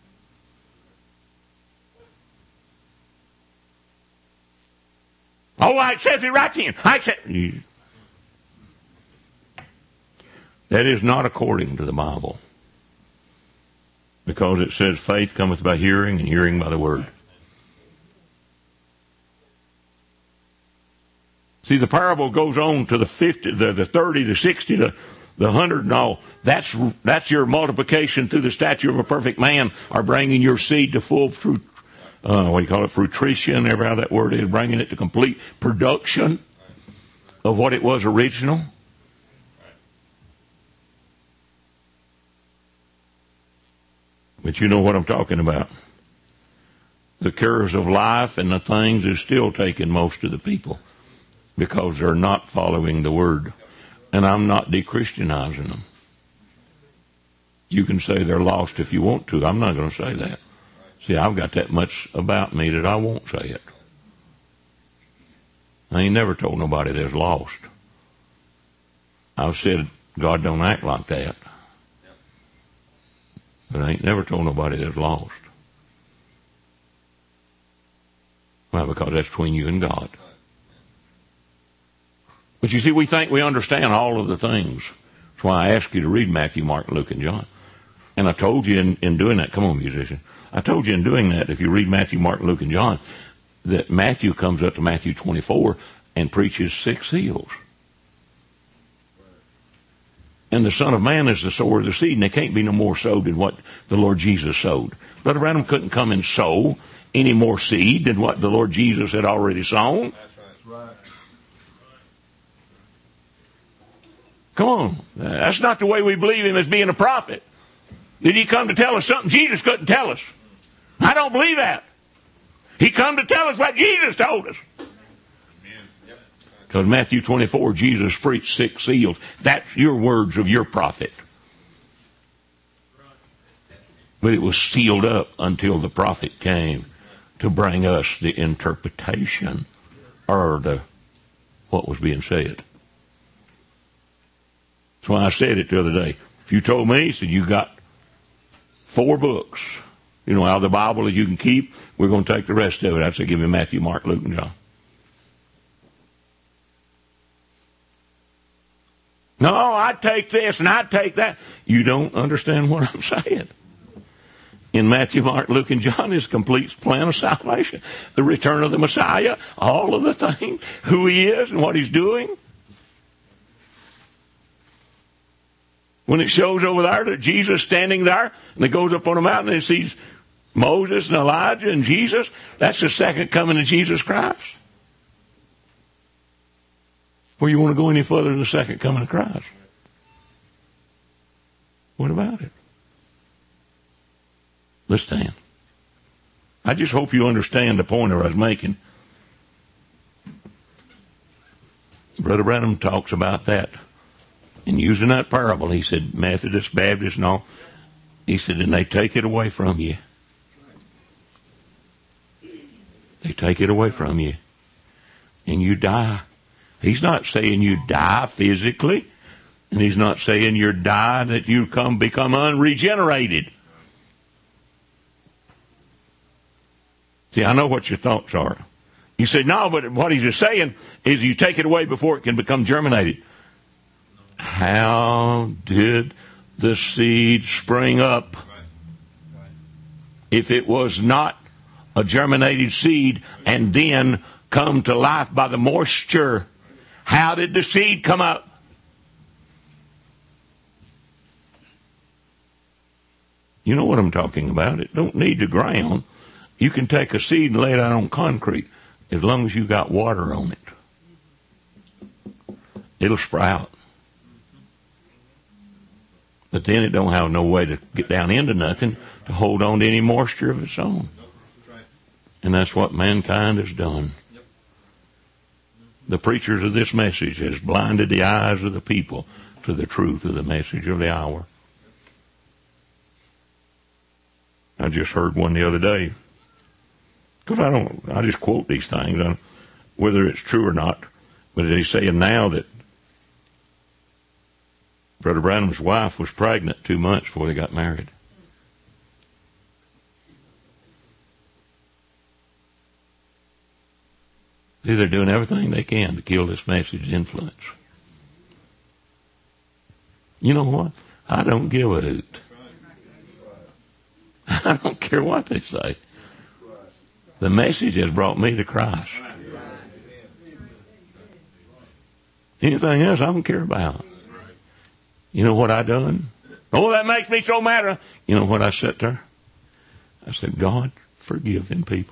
Oh, I accept it right then. I accept it. That is not according to the Bible. Because it says faith cometh by hearing, and hearing by the word. See, the parable goes on to the fifty, the, the thirty, the sixty, the, the hundred and all. That's, that's your multiplication through the stature of a perfect man, or bringing your seed to full fruit. Uh, what do you call it? Fruition, ever how that word is, bringing it to complete production of what it was original. But you know what I'm talking about. The cares of life and the things is still taking most of the people because they're not following the word. And I'm not de-Christianizing them. You can say they're lost if you want to. I'm not going to say that. See, I've got that much about me that I won't say it. I ain't never told nobody they're lost. I've said God don't act like that. But I ain't never told nobody that's lost. Well, because that's between you and God. But you see, we think we understand all of the things. That's why I asked you to read Matthew, Mark, Luke, and John. And I told you in, in doing that, come on, musician, I told you in doing that, if you read Matthew, Mark, Luke, and John, that Matthew comes up to Matthew twenty-four and preaches six seals. And the Son of Man is the sower of the seed, and there can't be no more sowed than what the Lord Jesus sowed. Brother Branham couldn't come and sow any more seed than what the Lord Jesus had already sown. That's right. Come on. That's not the way we believe him as being a prophet. Did he come to tell us something Jesus couldn't tell us? I don't believe that. He come to tell us what Jesus told us. Because Matthew twenty-four, Jesus preached six seals. That's your words of your prophet. But it was sealed up until the prophet came to bring us the interpretation or the what was being said. That's why I said it the other day. If you told me, he said, you got four books, you know, out of the Bible that you can keep, we're going to take the rest of it. I'd say give me Matthew, Mark, Luke, and John. No, I'd take this and I'd take that. You don't understand what I'm saying. In Matthew, Mark, Luke, and John is complete plan of salvation. The return of the Messiah, all of the things, who he is and what he's doing. When it shows over there that Jesus standing there, and it goes up on a mountain and it sees Moses and Elijah and Jesus, that's the second coming of Jesus Christ. Well, you want to go any further than the second coming of Christ? What about it? Let's stand. I just hope you understand the point I was making. Brother Branham talks about that. And using that parable, he said, Methodist, Baptist, and all, he said, and they take it away from you. They take it away from you. And you die. He's not saying you die physically. And he's not saying you die that you come become unregenerated. See, I know what your thoughts are. You say, no, but what he's just saying is you take it away before it can become germinated. How did the seed spring up? If it was not a germinated seed and then come to life by the moisture, how did the seed come up? You know what I'm talking about. It don't need the ground. You can take a seed and lay it out on concrete as long as you got water on it. It'll sprout. But then it don't have no way to get down into nothing to hold on to any moisture of its own. And that's what mankind has done. The preachers of this message has blinded the eyes of the people to the truth of the message of the hour. I just heard one the other day. Because I don't, I just quote these things, I don't, whether it's true or not. But he's saying now that Brother Branham's wife was pregnant two months before they got married. See, they're doing everything they can to kill this message influence. You know what? I don't give a hoot. I don't care what they say. The message has brought me to Christ. Anything else I don't care about. You know what I done? Oh, that makes me so mad. You know what I said there? I said, God, forgive them people.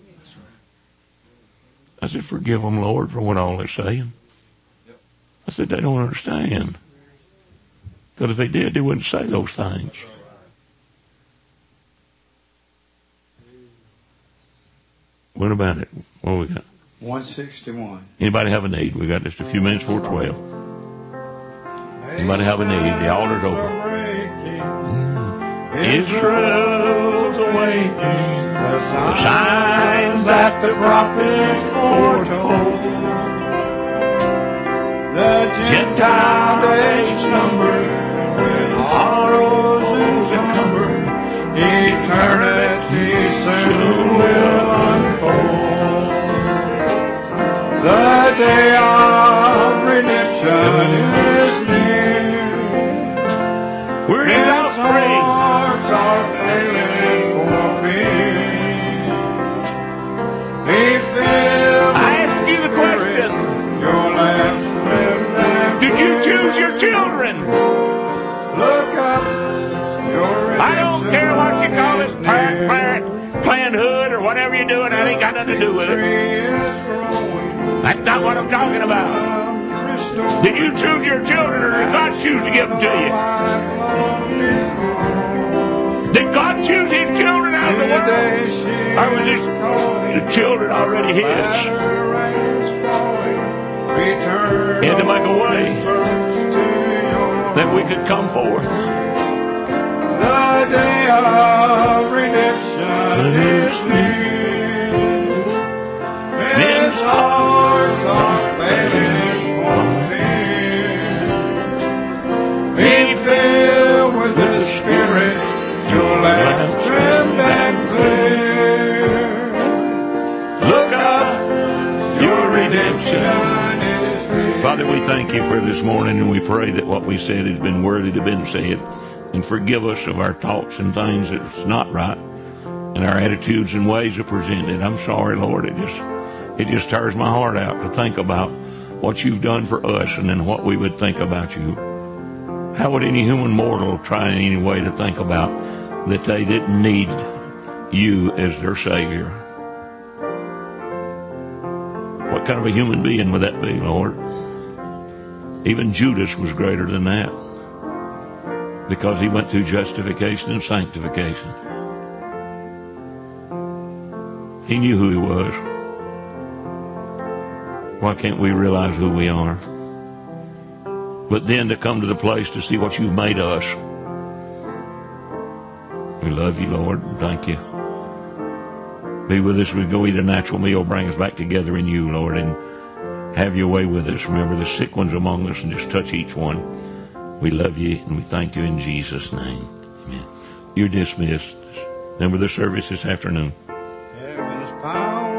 I said, forgive them, Lord, for what all they're saying. I said, they don't understand. Because if they did, they wouldn't say those things. What about it? What we got? one sixty-one. Anybody have a need? We got just a few minutes before twelve. Anybody have a need? The altar's open. Mm. Israel's awakening. The signs that the prophets foretold. The Gentile days numbered, with sorrows encumbered. Eternity soon will unfold. The day of redemption is near. We're in God's hearts are failing for fear. Be filled. I ask you the question. Your lamps trimmed and did you choose your children? Look up. Your I don't care what you call this parent, parent, Planned Hood, or whatever you're doing. That ain't got nothing to do with it. That's not what I'm talking about. Did you choose your children, or did God choose to give them to you? Did God choose His children out of the world, or was this, the children already His? He had to make a way that we could come forth. The day of redemption is near. Men's hearts are failing for fear. Be filled with the Spirit, your lamp trimmed and clear. Look up, your redemption is near. Father, we thank you for this morning, and we pray that what we said has been worthy to be said. And forgive us of our thoughts and things that's not right, and our attitudes and ways of presenting it. I'm sorry, Lord. It just it just tears my heart out to think about what you've done for us and then what we would think about you. How would any human mortal try in any way to think about that they didn't need you as their Savior? What kind of a human being would that be, Lord? Even Judas was greater than that, because he went through justification and sanctification. He knew who he was. Why can't we realize who we are? But then to come to the place to see what you've made us. We love you, Lord, and thank you. Be with us. We go eat a natural meal. Bring us back together in you, Lord, and have your way with us. Remember the sick ones among us and just touch each one. We love you and we thank you in Jesus' name. Amen. You're dismissed. Remember the service this afternoon.